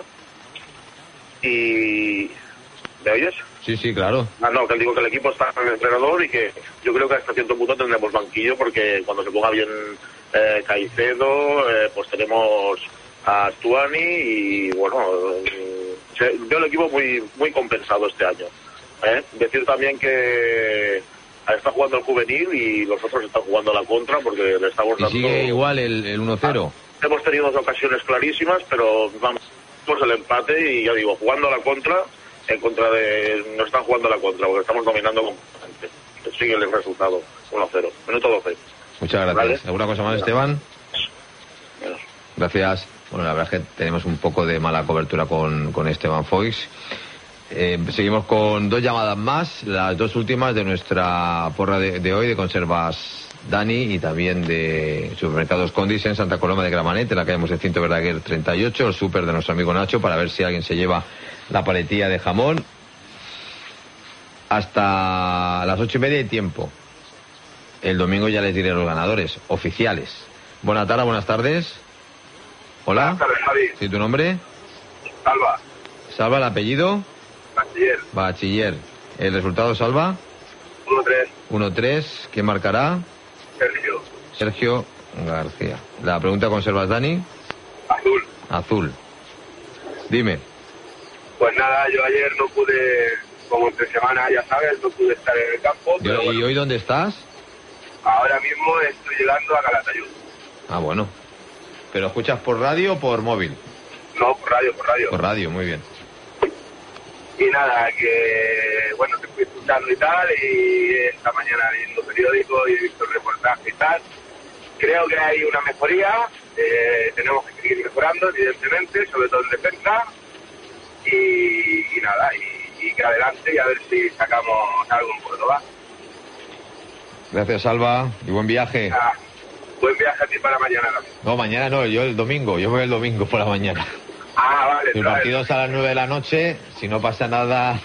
Y... ¿Me oyes? Sí, sí, claro. Ah, no, que digo que el equipo está con el entrenador y que yo creo que hasta cierto punto tendremos banquillo porque cuando se ponga bien eh, Caicedo, eh, pues tenemos a Stuani y bueno, eh, se, veo el equipo muy muy compensado este año. ¿eh? Decir también que está jugando el juvenil y los otros están jugando a la contra porque le estamos dando... ¿Y sigue igual el, el uno cero? Ah, hemos tenido dos ocasiones clarísimas, pero vamos el empate y ya digo, jugando a la contra, en contra de... nos están jugando a la contra porque estamos dominando completamente. Sigue el resultado, uno cero. Minuto doce. Muchas gracias. ¿Vale? ¿Alguna cosa más, Esteban? Menos. Gracias. Bueno, la verdad es que tenemos un poco de mala cobertura con, con Esteban Foix. Eh, seguimos con dos llamadas más, las dos últimas de nuestra porra de, de hoy, de Conservas Dani y también de Supermercados Condis en Santa Coloma de Gramenet, en la calle Mosecinto Verdaguer treinta y ocho, el súper de nuestro amigo Nacho, para ver si alguien se lleva la paletilla de jamón. Hasta las ocho y media hay tiempo. El domingo ya les diré los ganadores oficiales. Buenas tardes, buenas tardes. Hola. Buenas tardes, Javi. ¿Sí, tu nombre? Salva. Salva, el apellido. Bachiller. Bachiller. ¿El resultado, Salva? uno tres. uno tres. ¿Quién marcará? Sergio. Sergio García. La pregunta conservas, Dani. Azul. Azul. Dime. Pues nada, yo ayer no pude, como entre semana, ya sabes, no pude estar en el campo. Pero ¿Y bueno, hoy dónde estás? ahora mismo estoy llegando a Calatayud. Ah, bueno. ¿Pero escuchas por radio o por móvil? No, por radio, por radio. Por radio, muy bien. Y nada, que bueno, te fui escuchando y tal, y esta mañana viendo periódico y he visto el reportaje y tal. Creo que hay una mejoría, eh, tenemos que seguir mejorando, evidentemente, sobre todo en defensa. Y, y nada, y, y que adelante y a ver si sacamos algo en Córdoba. Gracias, Salva, y buen viaje. Ah, buen viaje a ti para mañana. No, mañana no, yo el domingo, yo voy el domingo por la mañana. Ah, vale. El partido es a las nueve de la noche, si no pasa nada,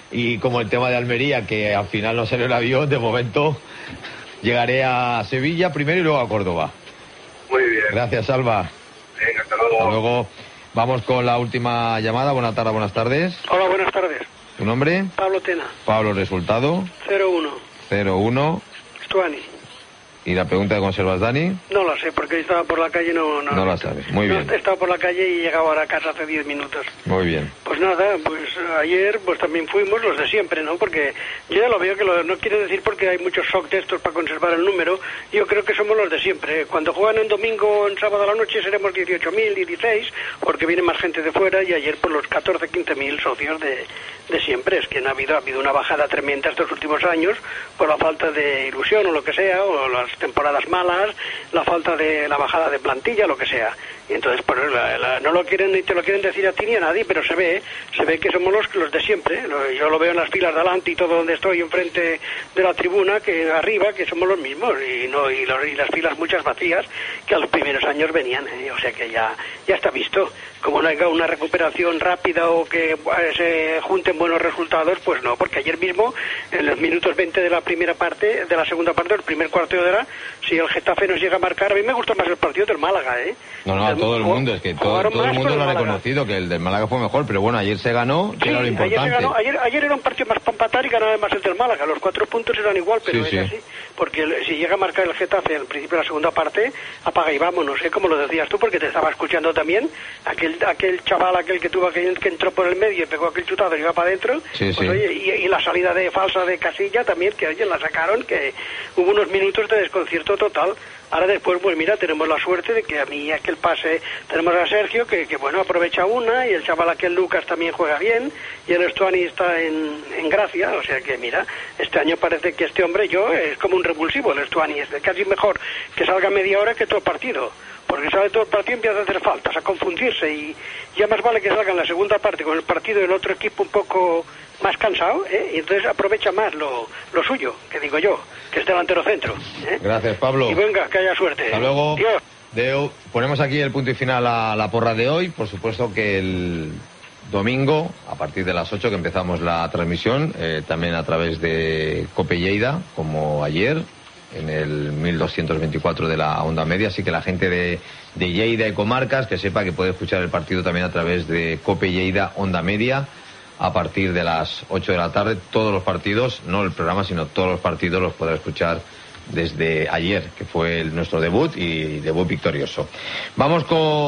y como el tema de Almería, que al final no salió el avión, de momento llegaré a Sevilla primero y luego a Córdoba. Muy bien. Gracias, Salva. Venga, hasta luego. Hasta luego. Vamos con la última llamada. Buenas tardes, buenas tardes. Hola, buenas tardes. ¿Tu nombre? Pablo Tena. Pablo, resultado. cero uno. cero uno. Stuani. ¿Y la pregunta de conservas, Dani? No la sé, porque estaba por la calle, no... No, No la sabes. Muy no, bien. he estado por la calle y he llegado a casa hace diez minutos. Muy bien. Pues nada, pues ayer pues también fuimos los de siempre, ¿no? Porque yo ya lo veo que lo, no quiere decir porque hay muchos shock de estos para conservar el número, yo creo que somos los de siempre. Cuando juegan en domingo o en sábado a la noche seremos dieciocho mil, dieciséis, porque viene más gente de fuera, y ayer por los catorce, quince mil socios de, de siempre. Es que no ha habido, ha habido una bajada tremenda estos últimos años por la falta de ilusión o lo que sea, o las temporadas malas, la falta de la bajada de plantilla, lo que sea. Y entonces pues, la, la, no lo quieren ni te lo quieren decir a ti ni a nadie, pero se ve, se ve que somos los, los de siempre. Yo lo veo en las filas de adelante y todo donde estoy enfrente de la tribuna, que arriba, que somos los mismos, y no y, los, y las filas muchas vacías que a los primeros años venían, ¿eh? O sea que ya, ya está visto. Como no haya una recuperación rápida o que eh, se junten buenos resultados, pues no, porque ayer mismo, en los minutos veinte de la primera parte, de la segunda parte, el primer cuarto de hora, si el Getafe nos llega a marcar, a mí me gustó más el partido del Málaga, ¿eh? No, no, a todo el mundo, es que todo, todo el mundo lo ha reconocido, que el del Málaga fue mejor, pero bueno, ayer se ganó, que sí, era lo importante. Ayer, se ganó, ayer, ayer era un partido más para empatar y ganaba más el del Málaga, los cuatro puntos eran igual, pero sí, es sí. así, porque el, si llega a marcar el Getafe al principio de la segunda parte, apaga y vamos, no sé cómo lo decías tú, porque te estaba escuchando también, aquel aquel chaval, aquel que tuvo, aquel que entró por el medio y pegó aquel chutazo y iba para adentro, sí, pues, sí. Oye, y, y la salida de falsa de Casilla también, que ayer la sacaron, que hubo unos minutos de desconcierto total. Ahora después, pues mira, tenemos la suerte de que a mí aquel pase, tenemos a Sergio, que, que bueno, aprovecha una, y el chaval aquel Lucas también juega bien, y el Stuani está en, en gracia, o sea que mira, este año parece que este hombre, yo, es como un revulsivo, el Stuani, es casi mejor que salga media hora que todo el partido, porque sale todo el partido y empieza a hacer faltas, a confundirse, y ya más vale que salga en la segunda parte con el partido del otro equipo un poco más cansado, ¿eh? Y entonces aprovecha más lo, lo suyo, que digo yo, que es delantero centro, ¿eh? Gracias, Pablo. Y venga, que haya suerte. Hasta luego. Dios. Deu. Ponemos aquí el punto y final a la porra de hoy. Por supuesto que el domingo, a partir de las ocho que empezamos la transmisión, eh, también a través de Cope Lleida, como ayer, en el mil doscientos veinticuatro de la onda media, así que la gente de, de Lleida y comarcas que sepa que puede escuchar el partido también a través de Cope Lleida onda media a partir de las ocho de la tarde. Todos los partidos, no el programa, sino todos los partidos los podrá escuchar desde ayer, que fue el, nuestro debut, y debut victorioso. Vamos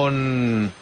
con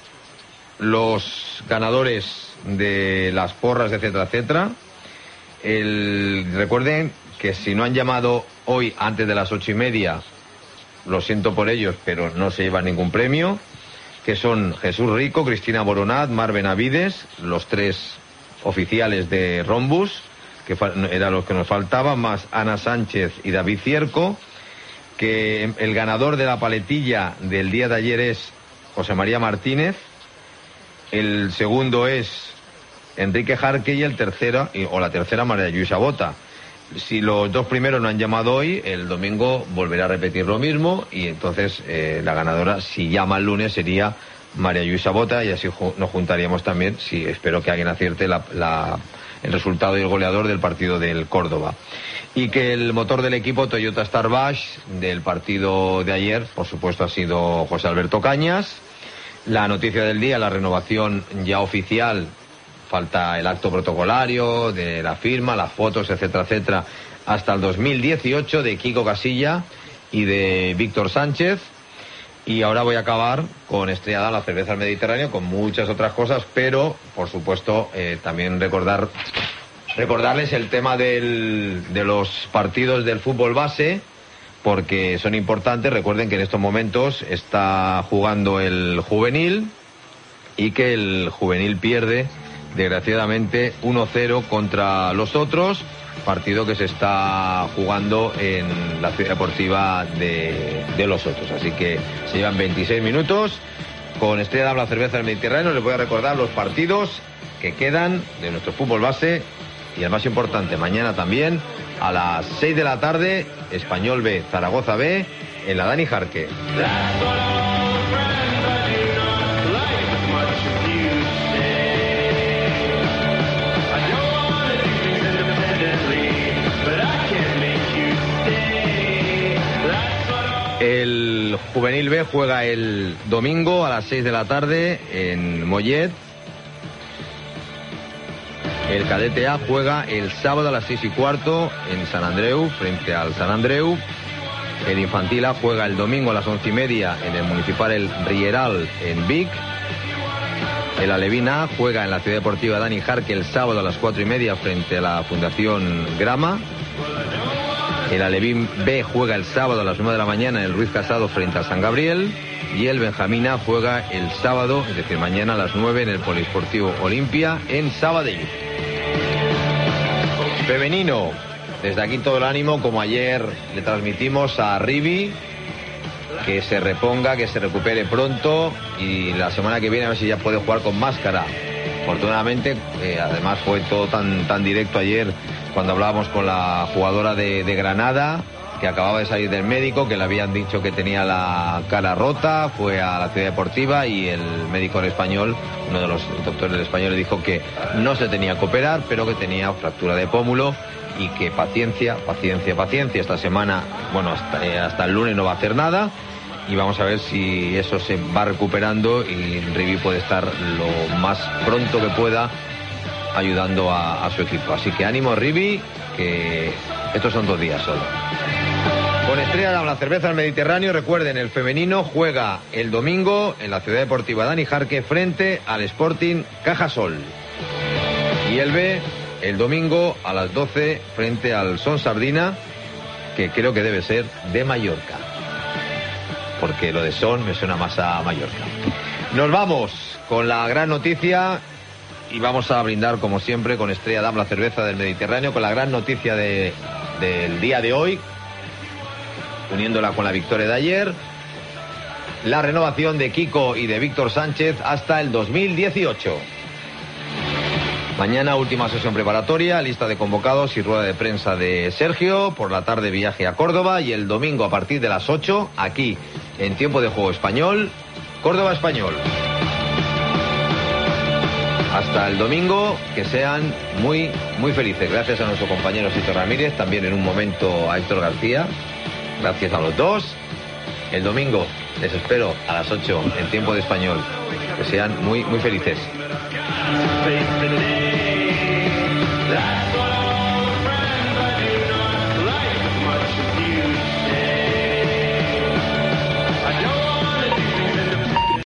los ganadores de las porras, etcétera, etcétera. El, recuerden que si no han llamado hoy antes de las ocho y media, lo siento por ellos, pero no se llevan ningún premio, que son Jesús Rico, Cristina Boronat, Mar Benavides, los tres oficiales de Rombus, que eran los que nos faltaban, más Ana Sánchez y David Cierco, que el ganador de la paletilla del día de ayer es José María Martínez, el segundo es Enrique Jarque y el tercero, o la tercera, María Lluïsa Bota. Si los dos primeros no han llamado hoy, el domingo volverá a repetir lo mismo y entonces eh, la ganadora, si llama el lunes, sería María Lluïsa Bota y así ju- nos juntaríamos también, si espero que alguien acierte la, la, el resultado y el goleador del partido del Córdoba. Y que el motor del equipo Toyota Starbash del partido de ayer, por supuesto, ha sido José Alberto Cañas. La noticia del día, la renovación ya oficial, falta el acto protocolario de la firma, las fotos, etcétera, etcétera, hasta el dos mil dieciocho de Kiko Casilla y de Víctor Sánchez. Y ahora voy a acabar con Estrella Damm, la cerveza del Mediterráneo, con muchas otras cosas, pero, por supuesto, eh, también recordar recordarles el tema del, de los partidos del fútbol base, porque son importantes. Recuerden que en estos momentos está jugando el juvenil y que el juvenil pierde, desgraciadamente, uno cero contra los otros, partido que se está jugando en la ciudad deportiva de, de los otros. Así que se llevan veintiséis minutos con Estrella Damm, la cerveza del Mediterráneo. Les voy a recordar los partidos que quedan de nuestro fútbol base y el más importante, mañana también a las seis de la tarde, Español B, Zaragoza B, en la Dani Jarque. El Juvenil B juega el domingo a las seis de la tarde en Mollet. El Cadete A juega el sábado a las seis y cuarto en San Andreu, frente al San Andreu. El Infantil A juega el domingo a las once y media en el Municipal El Rieral en Vic. El Alevín A juega en la Ciudad Deportiva Dani Jarque el sábado a las cuatro y media frente a la Fundación Grama. El Alevín B juega el sábado a las nueve de la mañana en el Ruiz Casado frente a San Gabriel. Y el Benjamín A juega el sábado, es decir, mañana a las nueve en el Polisportivo Olimpia en Sabadell. Femenino, desde aquí todo el ánimo, como ayer le transmitimos a Rivi, que se reponga, que se recupere pronto y la semana que viene a ver si ya puede jugar con máscara. Afortunadamente, eh, además fue todo tan, tan directo ayer cuando hablábamos con la jugadora de, de Granada, que acababa de salir del médico, que le habían dicho que tenía la cara rota, fue a la ciudad deportiva y el médico del Español, uno de los doctores del Español, le dijo que no se tenía que operar, pero que tenía fractura de pómulo y que paciencia, paciencia, paciencia. Esta semana, bueno, hasta, eh, hasta el lunes no va a hacer nada y vamos a ver si eso se va recuperando y Rivi puede estar lo más pronto que pueda ayudando a, a su equipo. Así que ánimo, Rivi, que estos son dos días solo. Con Estrella Damm, la cerveza del Mediterráneo, recuerden, el femenino juega el domingo en la Ciudad Deportiva Dani Jarque frente al Sporting Cajasol. Y el B, el domingo a las doce frente al Son Sardina, que creo que debe ser de Mallorca, porque lo de Son me suena más a Mallorca. Nos vamos con la gran noticia y vamos a brindar, como siempre, con Estrella Damm, la cerveza del Mediterráneo, con la gran noticia de, del día de hoy, uniéndola con la victoria de ayer, la renovación de Kiko y de Víctor Sánchez hasta el dos mil dieciocho. Mañana última sesión preparatoria, lista de convocados y rueda de prensa de Sergio. Por la tarde viaje a Córdoba y el domingo a partir de las ocho, aquí en Tiempo de Juego Español, Córdoba Español. Hasta el domingo, que sean muy, muy felices. Gracias a nuestro compañero Sito Ramírez, también en un momento a Héctor García. Gracias a los dos. El domingo les espero a las ocho en Tiempo de Español. Que sean muy, muy felices.